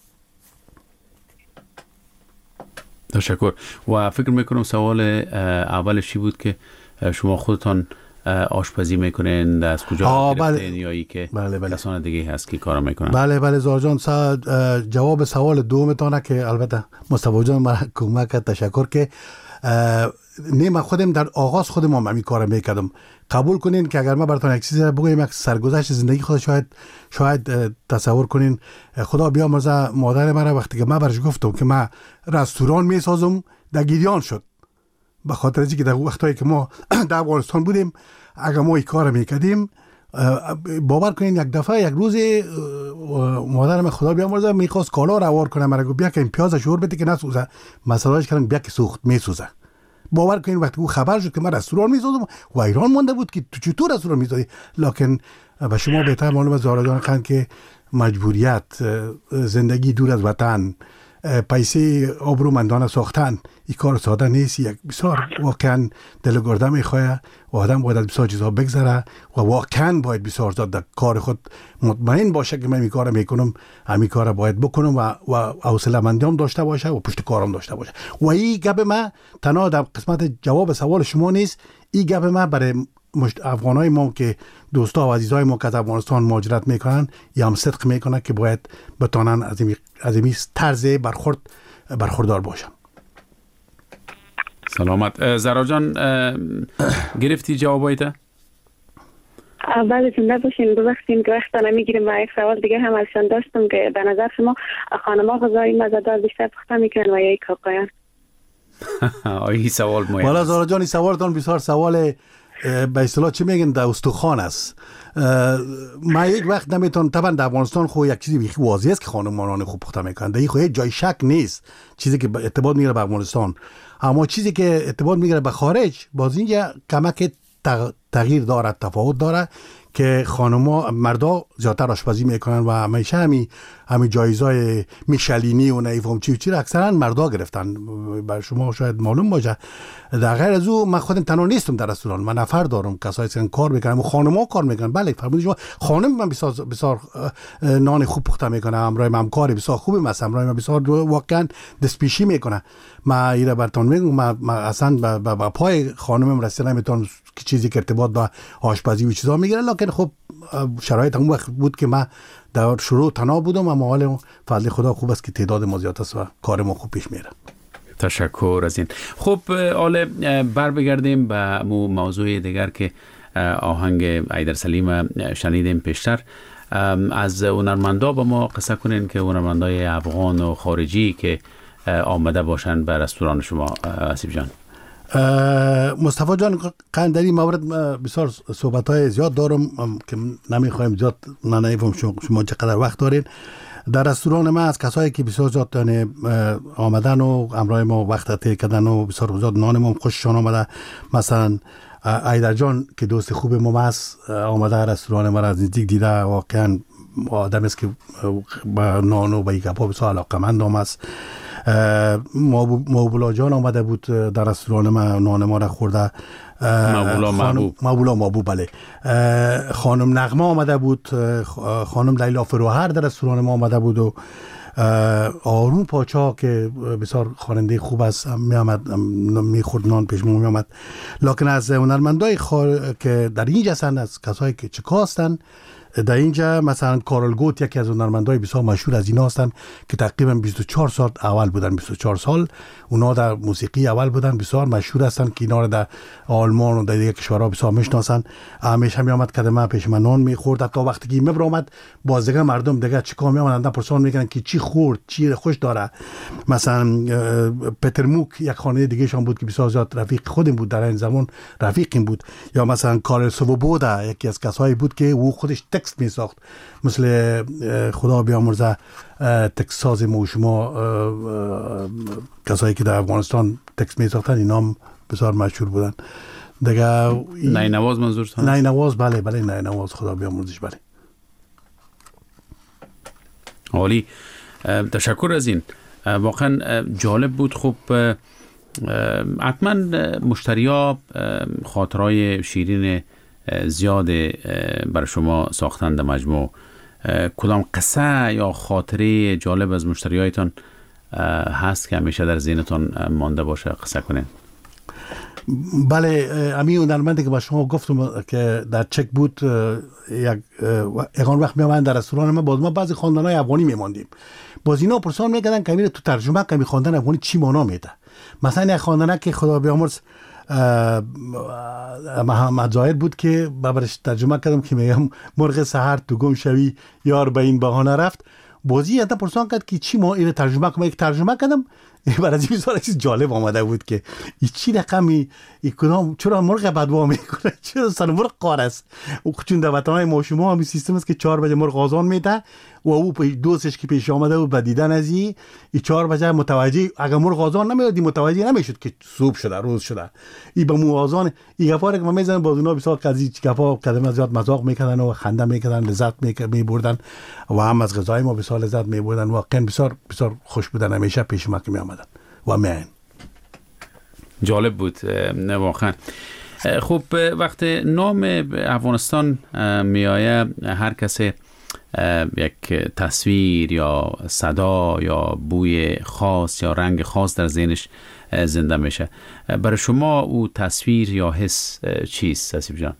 تشکر. و فکر میکنم سوال اولش چی بود که شما خودتان آشپزی میکنین، از کجا گرفتین یا ای که بله بله. کسان دیگه هست که کارا میکنن؟ بله بله زهرا جان، جواب سوال دومتونه که البته مصطفی جان ما کمک تشکر که نه من خودم در آغاز خودم هم همین کارو میکردم. قبول کنین که اگر ما براتون یک چیزی بگم، یک سرگذشت زندگی خود شاید شاید تصور کنین. خدا بیامرزه مادر من وقتی که من برش گفتم که من رستوران میسازم در گریان شد، به خاطر اینکه در وقتایی که ما در افغانستان بودیم اگر ما این کار میکردیم باور کنین یک دفعه یک روز مادرم خدا بیامرزه میخواست کالا رو آورد کنه، مرا گفت بیا که این پیاز شور بده که نسوزه، مسئلهش کردن بیا که سوخت میسوزه. باور کنین وقتی او خبر شد که من رستوران میسازم و ایران مونده بود که تو چطور رستوران میسازی. لکن به شما بهتر معلومه زهرا جان خان که مجبوریت، زندگی دور از وطن، پیسه آبرومندانه ساختن، این کار ساده نیست. یک بسیار واقعا دلگرده میخواه و آدم باید از بسیار چیزها بگذره و واقعا باید بسیار زاد در کار خود مطمئن باشه که من این کار میکنم، همین کار باید بکنم و و حوصله مندی هم داشته باشه و پشت کارم داشته باشه. و این گپ ما تنها در قسمت جواب سوال شما نیست، این گپ ما برای افغانای ما که دوستا و عزیزای ما که از افغانستان مهاجرت میکنن یا هم صدق میکنن که باید بتانن از این از این طرز برخورد برخوردار باشن. سلامت. زهرا جان گرفتی جوابایت؟ اول زنده باشین، ببخشید که وقت نمیگیریم. و یک سوال دیگه هم ازشان داشتم که به نظر شما خانم‌ها غذای مزه‌دار بیشتر پخته میکنن و یا یک آقایان؟ این سوال مهم. والا زهرا جان این سوالتون بسیار سوال به اصطلاح چی میگن در استخوان است. ما یک وقت نمیتون، طبعا در افغانستان خو یک چیزی بیخی واضح است که خانم‌ها خوب پخته میکنن، در این خو جای شک نیست، چیزی که ارتباط میگیره به افغانستان. اما چیزی که ارتباط میگیره به خارج باز اینجا کمک تغییر داره، تفاوت داره که خانم‌ها مردا زیادتر آشپزی میکنن و همیشه همین همین جایزهای میشلینی و نمیفهم چی چی اکثرا مردا گرفتن. بر شما شاید معلوم باشه. در غیر از او من خودم تنها نیستم در رستوران، من نفر دارم کسایی که کار میکنن و خانم‌ها کار میکنن. بله فرمودید شما، خانم من بسیار بسیار نان خوب پخته میکنه، همراه من کاری بسیار خوبه، مثلا همراه من بسیار واقعا دستپیشی میکنه. من اینا براتون میگم، من, من اصلا با پای خانمم رسیدم نمیتونم چیزی که ارتباط با آشپزی و چیزا میگیره، لکن خب شرایط اون وقت بود که من در شروع تنها بودم، اما حال فضل خدا خوب است که تعداد ما زیاد است و کار ما خوب پیش میره. تشکر از این. خب حالا بر بگردیم به موضوع دیگر که آهنگ ایدر سلیم شنیدیم پیشتر. از هنرمندا با ما قصه کنین که هنرمندای افغان و خارجی که آمده باشن به رستوران شما. آسیب جان. مصطفی جان قندری مورد بسیار صحبت‌های زیاد دارم که نمیخوایم زیاد نمیفهم شما چقدر وقت دارین. در رستوران ما از کسایی که بسیار زیاد آمدن و همراه ما وقت تیر کردن و بسیار زیاد نان ما خوششان آمده، مثلا ایدر جان که دوست خوب ما است، آمده رستوران ما را از نزدیک دیده، واقعا آدم است که با نان و با گپا بسیار علاقه‌مند است. موبولا جان آمده بود در رستوران ما، نان ما را خورده. موبولا محبوب موبولا محبوب بله. خانم نغمه آمده بود، خانم لیلا فروهر در رستوران ما آمده بود و آروم پاچا که بسیار خواننده خوب است می آمد، می خورد نان پیش ما می آمد. لکن از هنرمندای که در اینجا هستند، از کسایی که چکا هستند در اینجا، مثلا کارل گوت یکی از هنرمندای بسیار مشهور از اینا هستند که تقریبا بیست و چهار سال اول بودن، بیست و چهار سال اونا در موسیقی اول بودن، بسیار مشهور هستند که اینا رو در آلمان و در دیگه کشورها بسیار میشناسن. همیشه می آمد کدمه پیش من نان میخورد، تا وقتی که مبر آمد باز دیگه مردم دیگه چیکار می آمدن پرسان میکنن که چی خورد، چی خوش داره. مثلا پتر موک یک خانه دیگه شان بود که بسیار زیاد رفیق خودم بود، در این زمان رفیقیم بود. یا مثلا کارل سوبودا یکی از کسایی بود که او خودش تکست می ساخت، مثل خدا بیامرزه تکست ساز ما شما کسایی که در افغانستان تکست می ساختن اینا هم بسیار مشهور بودن دیگه. نای نواز منظورتون؟ نای نواز بله بله نای نواز خدا بیامرزش بله. عالی، تشکر از این. واقعا جالب بود. خب حتما مشتریا خاطرهای شیرین زیاد برای شما ساختن در مجموع. کدام قصه یا خاطره جالب از مشتریایتان هست که همیشه در ذهنتان مانده باشه؟ قصه کنین. بله، امی هنرمندی که با شما گفتم که در چک بود، یک اقان وقت میامدن در رستوران ما، باز ما بعضی خواندن‌های افغانی میماندیم، باز اینا پرسان میکردن که امیر تو ترجمه کمی خواندن افغانی چی معنا میده. مثلا یک خواندنه که خدا بیامرز محمد ظاهر بود که برش ترجمه کردم که میگم مرغ سحر تو گم شوی یار به این بهانه رفت. بازی حتی پرسان کرد که چی ما اینو ترجمه کنم، یک ترجمه کردم برای از این بسیار چیز جالب آمده بود که این چی رقمی این کدام چرا مرغ بدوا میکنه، چرا سن مرغ قار است. او چون در وطنهای ما شما همین سیستم است که چهار بجه مرغ آذان میده و او دوستش که پیش آمده بود بدیدن از این این چهار بجه متوجه، اگر مرغ آذان نمیدادی متوجه نمیشد که صبح شده روز شده. این به مو آذان این گفاره که ما میزنن باز اونا بسیار قضیه گفا کلمه زیاد مذاق میکردن و خنده میکردن، لذت میبردن و هم از غذای ما بسیار لذت میبردن. واقعا بسیار بسیار خوش بودن، همیشه پیش ما که می آمدن و میان. جالب بود واقعا. خب وقت نام افغانستان میآیه هر کسی یک تصویر یا صدا یا بوی خاص یا رنگ خاص در ذهنش زنده میشه. برای شما او تصویر یا حس چیست حسیب جان؟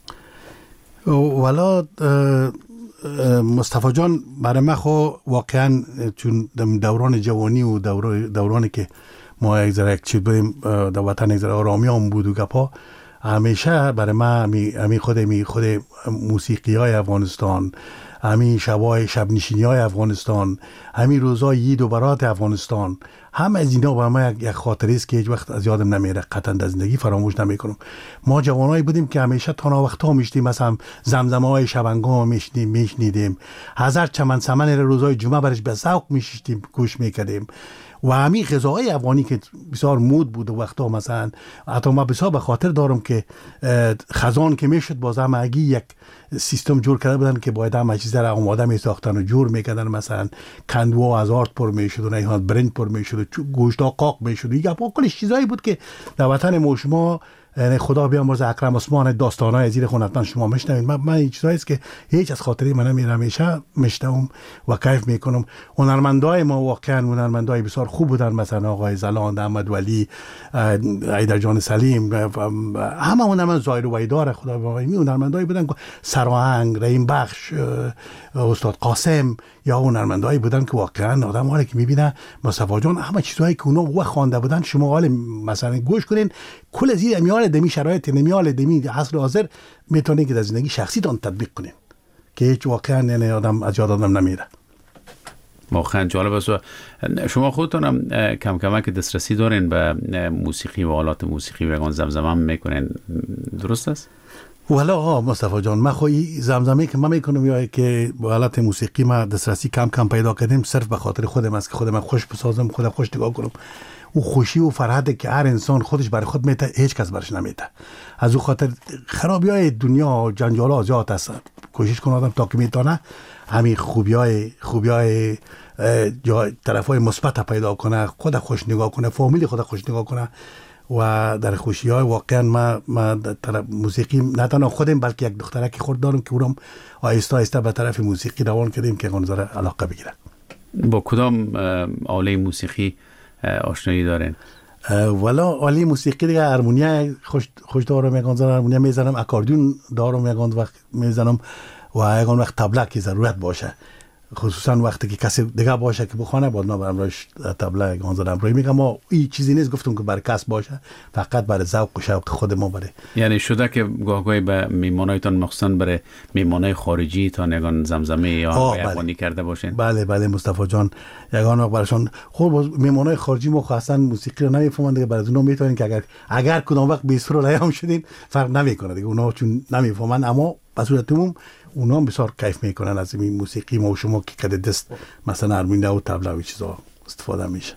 والا مصطفی جان برای من خو واقعا چون دوران جوانی و دور دورانی که ما یک ذره یک چیز بودیم در وطن یک ذره آرامی هم بود و گپا، همیشه برای من همی خود همی خود موسیقی های افغانستان، همین شبای شب نشینی های افغانستان، همین روزای عید و برات افغانستان، هم از اینا برای من یک خاطره است که هیچ وقت از یادم نمیره، قطعا در زندگی فراموش نمیکنم. ما جوانایی بودیم که همیشه تانا وقتا میشتیم، مثلا زمزمه های شبنگاه میشنیدیم میشنیدیم هزار چمن سمن روزای جمعه برش به ذوق میشیدیم گوش میکردیم. و همین غذاهای افغانی که بسیار مود بود و وقتا، مثلا حتی ما بسیار به خاطر دارم که خزان که میشد باز هم اگه یک سیستم جور کرده بودن که باید هم چیزا را آماده می ساختن و جور میکردن، مثلا کندوا از آرد پر میشد و نه برنج پر میشد و گوشتا قاق میشد. دیگه کلی چیزایی بود که در وطن ما شما یعنی خدا بیامرز اکرم عثمان داستانای زیر خونتن شما میشنوید. من من این چیزایی است که هیچ از خاطری من نمیرم، همیشه میشنوم و کیف میکنم. هنرمندای ما واقعا هنرمندای بسیار خوب بودن، مثلا آقای زلاند، احمد ولی، ایدر جان سلیم، همه هنرمند زایر و ویدار خدا بیامرز هنرمندای بودن، سراهنگ، رحیم بخش، استاد قاسم، یا هنرمندایی بودن که واقعا آدم حالی که میبینه مصطفی جان همه چیزایی که اونا و خوانده بودن شما حال مثلا گوش کنین کل از این میال دمی شرایط نمیال دمی عصر حاضر میتونین که در زندگی شخصیتون تطبیق کنین که هیچ واقعا یعنی آدم از یاد آدم نمیره. واقعا جالب است. شما خودتون هم کم کمک دسترسی دارین به موسیقی و آلات موسیقی و زمزمه میکنین، درست است؟ والا ها مصطفی جان، من خواهی زمزمه که من میکنم یا که با آلات موسیقی ما دسترسی کم کم پیدا کردیم صرف به خاطر خودم است که خودم خوش بسازم، خودم خوش نگاه کنم. او خوشی و فرحت که هر انسان خودش برای خود میته هیچ کس برش نمیته. از او خاطر خرابی های دنیا جنجال ها زیاد است، کوشش کنه آدم تا که میتونه همین خوبی های خوبی های طرف های مثبت پیدا کنه، خود خوش نگاه کنه، فامیلی خود خوش نگاه کنه و در خوشی های واقعا ما ما در موسیقی نه تنها خودم بلکه یک دخترک خود دارم که اونم آهسته آهسته به طرف موسیقی روان کردیم که اون ذره علاقه بگیره. با کدام آله موسیقی آشنایی دارین؟ والا آله موسیقی دیگه هارمونیا خوش خوش دارم، یگان ذره هارمونیا میزنم، اکاردیون دارم یگان وقت میزنم و یگان وقت طبله که ضرورت باشه، خصوصا وقتی که کسی دیگه باشه که بخونه بعد ما برامش طبله گانزدم روی میگم. ما این چیزی نیست گفتم که برای کس باشه، فقط برای ذوق و شوق خود ما بره. یعنی شده که گاه گاهی به میمانایتان مخصوصا برای میمانای خارجی تا یگان زمزمه یا بیابانی کرده باشین؟ بله بله مصطفی جان، یگان وقت براشون خب میمانای خارجی ما خاصا موسیقی رو نمیفهمن دیگه، برای اونها میتونین که اگر اگر کدام وقت بیسرو لیام شدین فرق نمیکنه دیگه، اونها چون نمیفهمن، اما به صورت عموم اونا هم بسیار کیف میکنن از این موسیقی ما و شما که کده دست مثلا هارمونیا و طبله و چیزا استفاده میشه.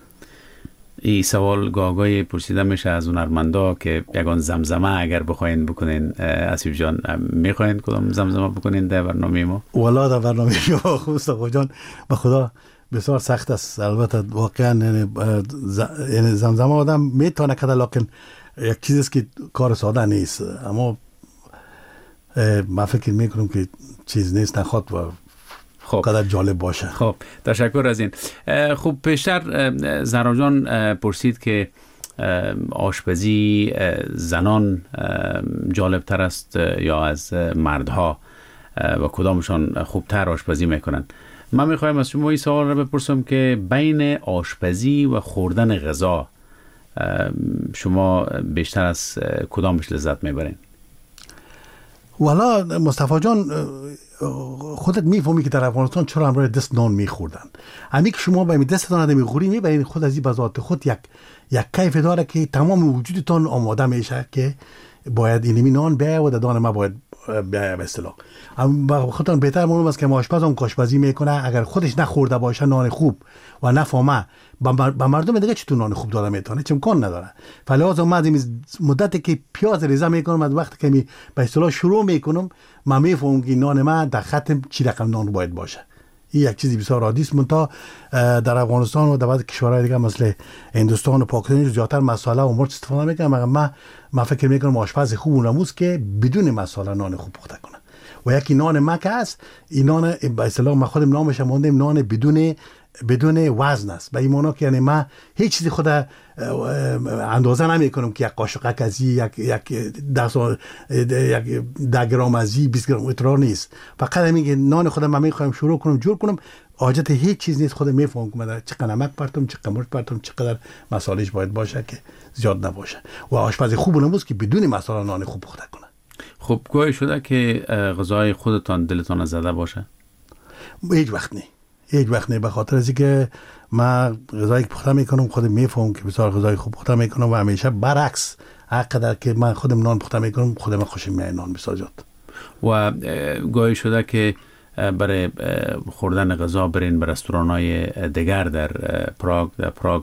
این سوال گاگای پرسیده میشه از هنرمندا که یگان زمزمه اگر بخواین بکنین، حسیب جان میخواین کدام زمزمه بکنین در برنامه ما؟ والا در برنامه ما مصطفی جان به خدا بسیار سخت است، البته واقعا یعنی زمزمه آدم میتونه کده، لکن یک چیزی است که کار ساده نیست، اما من فکر میکنم که چیز نیست نخواد و خب قدر جالب باشه. خب تشکر از این. خب پیشتر زهرا جان پرسید که آشپزی زنان جالب تر است یا از مردها و کدامشان خوبتر آشپزی میکنن. من میخوایم از شما این سوال رو بپرسم که بین آشپزی و خوردن غذا شما بیشتر از کدامش لذت میبرین؟ والا مصطفی جان خودت میفهمی که در افغانستان چرا همراه دست نان میخوردن. همین که شما با این دست نان میخوری میبرین خود از این بذات خود یک یک کیف داره که تمام وجودتان آماده میشه که باید اینمی نان بیاید و دان ما باید بیاید به اصطلاح. اما خودتان بهتر معلوم است که آشپز هم کاشپزی میکنه، اگر خودش نخورده باشه نان خوب و نفهمه با مردم دیگه چطور نان خوب داده میتونه، چه امکان نداره. فلازم ما از مدتی که پیاز ریزه میکنم از وقتی که می به اصطلاح شروع میکنم ما میفهمم که نان ما در خط چی رقم نان باید باشه. این یک چیزی بسیار عادی است. منتها در افغانستان و در بعضی کشورهای دیگه مثل هندوستان و پاکستان زیادتر مساله و مرچ استفاده میکنن، مگر ما ما فکر میکنم آشپز خوب اونموست که بدون مساله نان خوب پخته کنه. و یکی نان ما که است، این نان به اصطلاح ما خودم نامش ماندیم نان بدون بدون وزن است. به این معنی که یعنی ما هیچ چیزی خود اندازه نمی کنم که یک قاشق از یک یک ده یک ده گرم از بیست گرم اترار نیست. فقط همین که نان خودم من میخوایم شروع کنم جور کنم، حاجت هیچ چیز نیست. خودم میفهمم که چقدر نمک پرتم، چقدر مرچ پرتم، چقدر مصالحش باید باشه که زیاد نباشه. و آشپز خوب نموز که بدون مصالح نان خوب پخته کنه. خب گاهی شده که غذای خودتان دلتان زده باشه؟ هیچ وقت نه. هیچ وقت نه، به خاطر از اینکه ما غذایی که پخته میکنم خودم میفهمم که بسیار غذای خوب پخته میکنم و همیشه برعکس هرقدر که من خودم نان پخته میکنم خودم خوشم میاد نان بسیار زیاد. و گاهی شده که برای خوردن غذا برین به رستوران‌های دیگر در پراگ در پراگ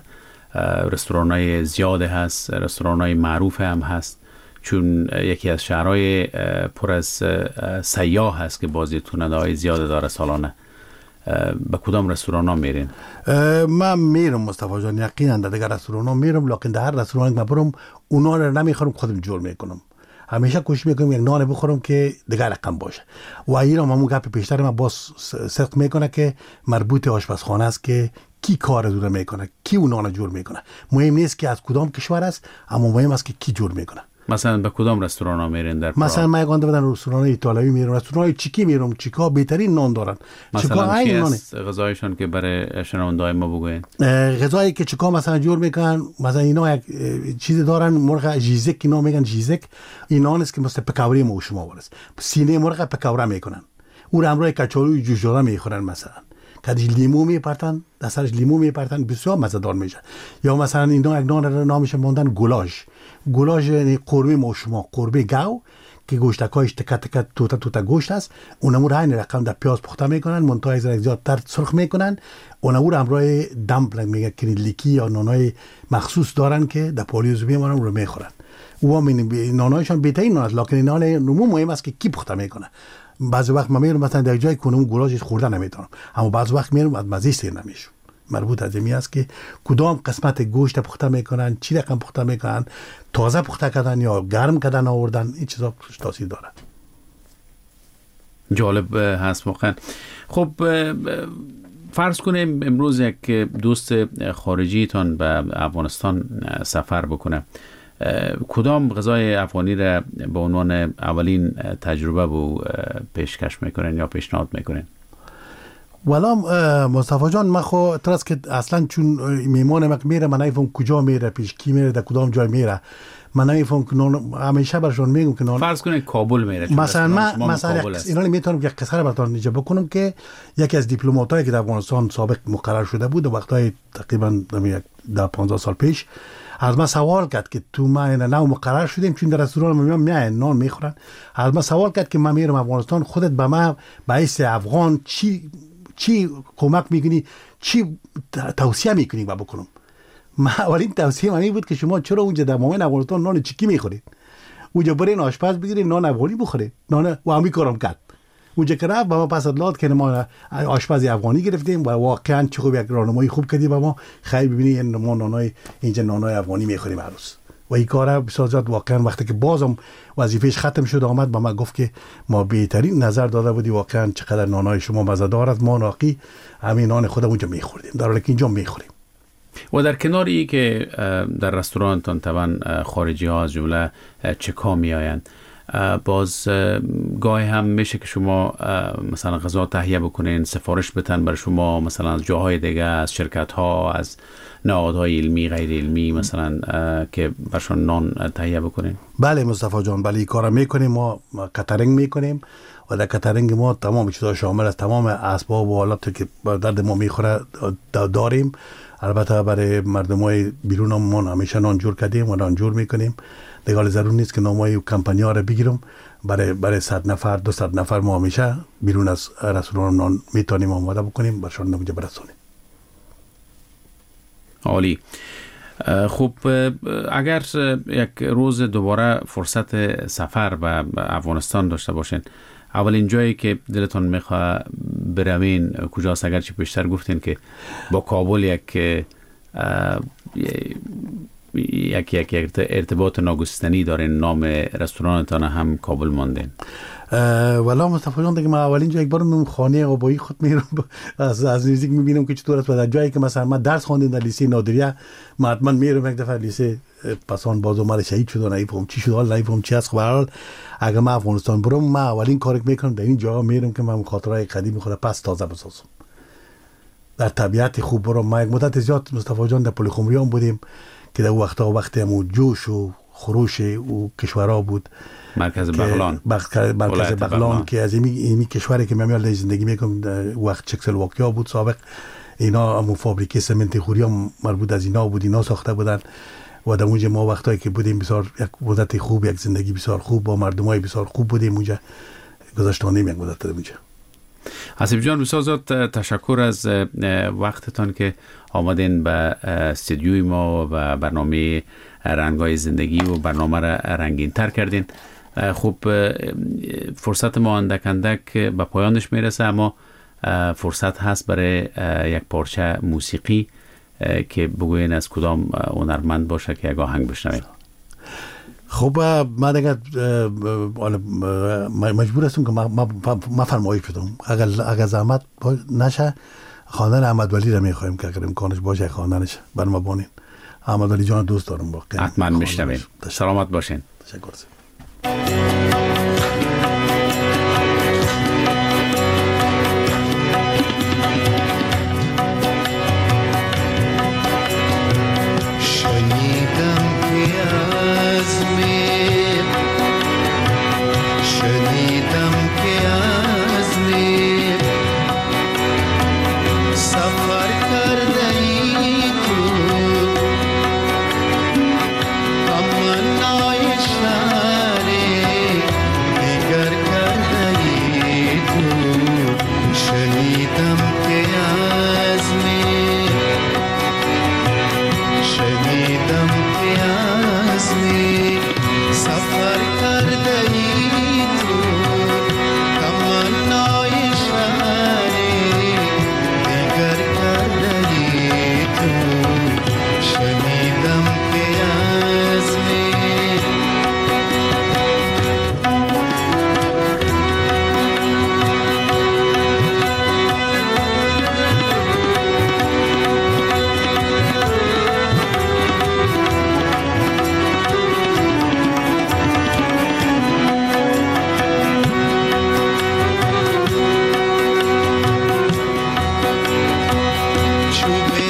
رستوران‌های زیاد هست، رستوران‌های معروف هم هست، چون یکی از شهرهای پر از سیاح هست که بازی توننده‌های زیاد داره سالانه. به کدام رستوران ها میرین؟ من میرم مصطفی جان، یقینا در دیگر رستوران ها میرم، لکن در هر رستوران که من برم اونا رو نمیخورم، خودم جور میکنم. همیشه کوشش میکنم یک نان بخورم که دیگر رقم باشه. و این هم همون گپ پیشتر من باز صدق میکنه که مربوط آشپزخانه است که کی کار دور میکنه، کی اون نان جور میکنه. مهم نیست که از کدام کشور است، اما مهم است که کی جور میکنه. مثلا به کدام رستوران ها میرین در پراگ؟ مثلا من گفته بودم رستوران ایتالیایی میرم، رستوران چیکی میرم، چیکا بهترین نان دارن. مثلا چی است غذایشون که برای شنونده‌های ما بگوین؟ غذایی که چیکا مثلا جور میکنن، مثلا اینا یک چیزی دارن، مرغ ژیزک اینا میگن، ژیزک اینا است که مثل پکوری ما شما ورس سینه مرغ پکوره میکنن، اون امروز کچالوی جوش داده میخورن، مثلا کدیش لیمو میپرتن، دستش لیمو میپرتن، بسیار مزه‌دار میشه. یا مثلا اینا یک نان نامش ماندن گولاش. گولاش یعنی قرمه ما شما قرمه گاو که گوشتکایش تکه تکه توتا توتا گوشت است، اونمو را این رقم در پیاز پخته میکنن، منتهای از زیادتر سرخ میکنن، اونمو را همراه دمپلنگ میگه کریلیکی یا نانای مخصوص دارن که در پالیوزومی ما رو میخورن. او هم نانایشان بهترین نان است، لکن نان نمو مهم است که کی پخته میکنه. بعضی وقت من میرم مثلا در جای کنم گولاش خورده نمیتونم، اما بعضی وقت میرم از مزه سیر نمیشم. مربوط از این است که کدام قسمت گوشت پخته میکنن، چی رقم پخته میکنن، تازه پخته کردن یا گرم کردن آوردن، این چیزا تاثیر داره. جالب هست واقعا. خب فرض کنیم امروز یک دوست خارجیتان به افغانستان سفر بکنه، کدام غذای افغانی را به عنوان اولین تجربه بو پیشکش میکنن یا پیشنهاد میکنن؟ والا مصطفی جان، من خو ترس که اصلا چون میمون من میره، من نمیفهم کجا میره، پیش کی میره، در کدام جای میره، من نمیفهم که نان همیشه برشون میگم که نان فرض کنید کابل میره، مثلا من مثلا اینا میتونم یک قصه براتون اینجا بکنم که یکی از دیپلماتایی که در افغانستان سابق مقرر شده بود وقتای تقریبا در پانزده سال پیش از من سوال کرد که تو ما اینا نو مقرر شدیم چون در رستوران میام میاین نان میخورن. از من سوال کرد که من میرم افغانستان، خودت به من باعث افغان چی چی کمک میکنی، چی توصیه میکنی با بکنم؟ من اولین توصیه من این بود که شما چرا اونجا در مامان افغانستان نان چیکی میخورید؟ اونجا برین آشپز بگیرید نان افغانی بخورید. نان و همین کارم کرد. اونجا که رفت با ما پس ادلات که ما آشپز افغانی گرفتیم و واقعا چه خوب یک راهنمایی خوب کردی با ما، خیلی ببینید ما نانای اینجا نانای افغانی میخوریم هر روز. و این کارا بسیار زیاد واقعا وقتی که بازم وظیفهش ختم شد آمد با ما گفت که ما بهترین نظر داده بودی، واقعا چقدر نانای شما مزه‌دار است، ما ناقی همین نان خودمون اونجا میخوردیم، در حالی که اینجا میخوریم. و در کنار ای که در رستورانتان طبعا خارجی ها از جمله چکا می آیند، باز گاهی هم میشه که شما مثلا غذا تهیه بکنین، سفارش بتن برای شما مثلا از جاهای دیگه، از شرکت ها، از نهادهای علمی غیر علمی مثلا که برشان نان تهیه بکنین؟ بله مصطفی جان، بله این کارا میکنیم، ما کاترینگ میکنیم و در کاترینگ ما تمام چیزا شامل است، تمام اسباب و آلاتی که درد ما میخوره داریم. البته برای مردمای بیرون ما همیشه نان جور کردیم و نان جور میکنیم. دیگه ضرور نیست که نامای کمپانی ها رو بگیرم. برای برای صد نفر دو صد نفر ما همیشه بیرون از رستوران نان میتونیم آماده بکنیم برشان نموجه برسونیم. عالی. خب اگر یک روز دوباره فرصت سفر به افغانستان داشته باشین، اولین جایی که دلتون میخواه بروین کجاست؟ اگرچه بیشتر گفتین که با کابل یک یک یک ارتباط ناگسستنی دارین، نام رستورانتان هم کابل ماندین. والا مصطفی جان دیگه من اولین جایی یک بار من خانه آبایی خود میرم از از نزدیک میبینم که چطور است. و در جایی که مثلا من درس خواندم در لیسه نادریه، من حتما میرم یک دفعه لیسه پسان بازو مال شهید شد و نمیفهم چی شد، حالا نمیفهم چی است. خب به هر حال اگر من افغانستان برم، من اولین کاری که میکنم در این جاها میرم که من خاطرهای قدیمی خود پس تازه بسازم، در طبیعت خوب برم. ما یک مدت زیاد مصطفی جان در پل خمریان بودیم که در وقتا وقتی همو جوش و خروش و کشورها بود، مرکز بغلان مرکز بغلان که از این کشوری که من میال زندگی میکنم وقت چکسلواکیا بود سابق، اینا همون فابریکه سمنت خوری هم مربوط از اینا بود، اینا ساخته بودن. و در اونجا ما وقتایی که بودیم بسیار یک مدت خوب، یک زندگی بسیار خوب با مردمای بسیار خوب بودیم اونجا گذاشتانیم یک مدت اونجا. حسیب جان بسیار زیاد تشکر از وقتتان که آمدین به استودیوی ما و برنامه رنگای زندگی و برنامه را رنگین تر کردین. خب فرصت ما اندک اندک به پایانش میرسه، اما فرصت هست برای یک پارچه موسیقی که بگوین از کدام هنرمند باشه که یک آهنگ بشنویم. خب من دیگه مجبور هستم که ما فرمایش بدم، اگر اگر زحمت نشه خواندن احمد ولی را میخوایم که اگر امکانش باشه خواندنش بر ما بانین. احمد ولی جان دوست دارم واقعا. حتما میشنویم. سلامت باشین. تشکر. چوب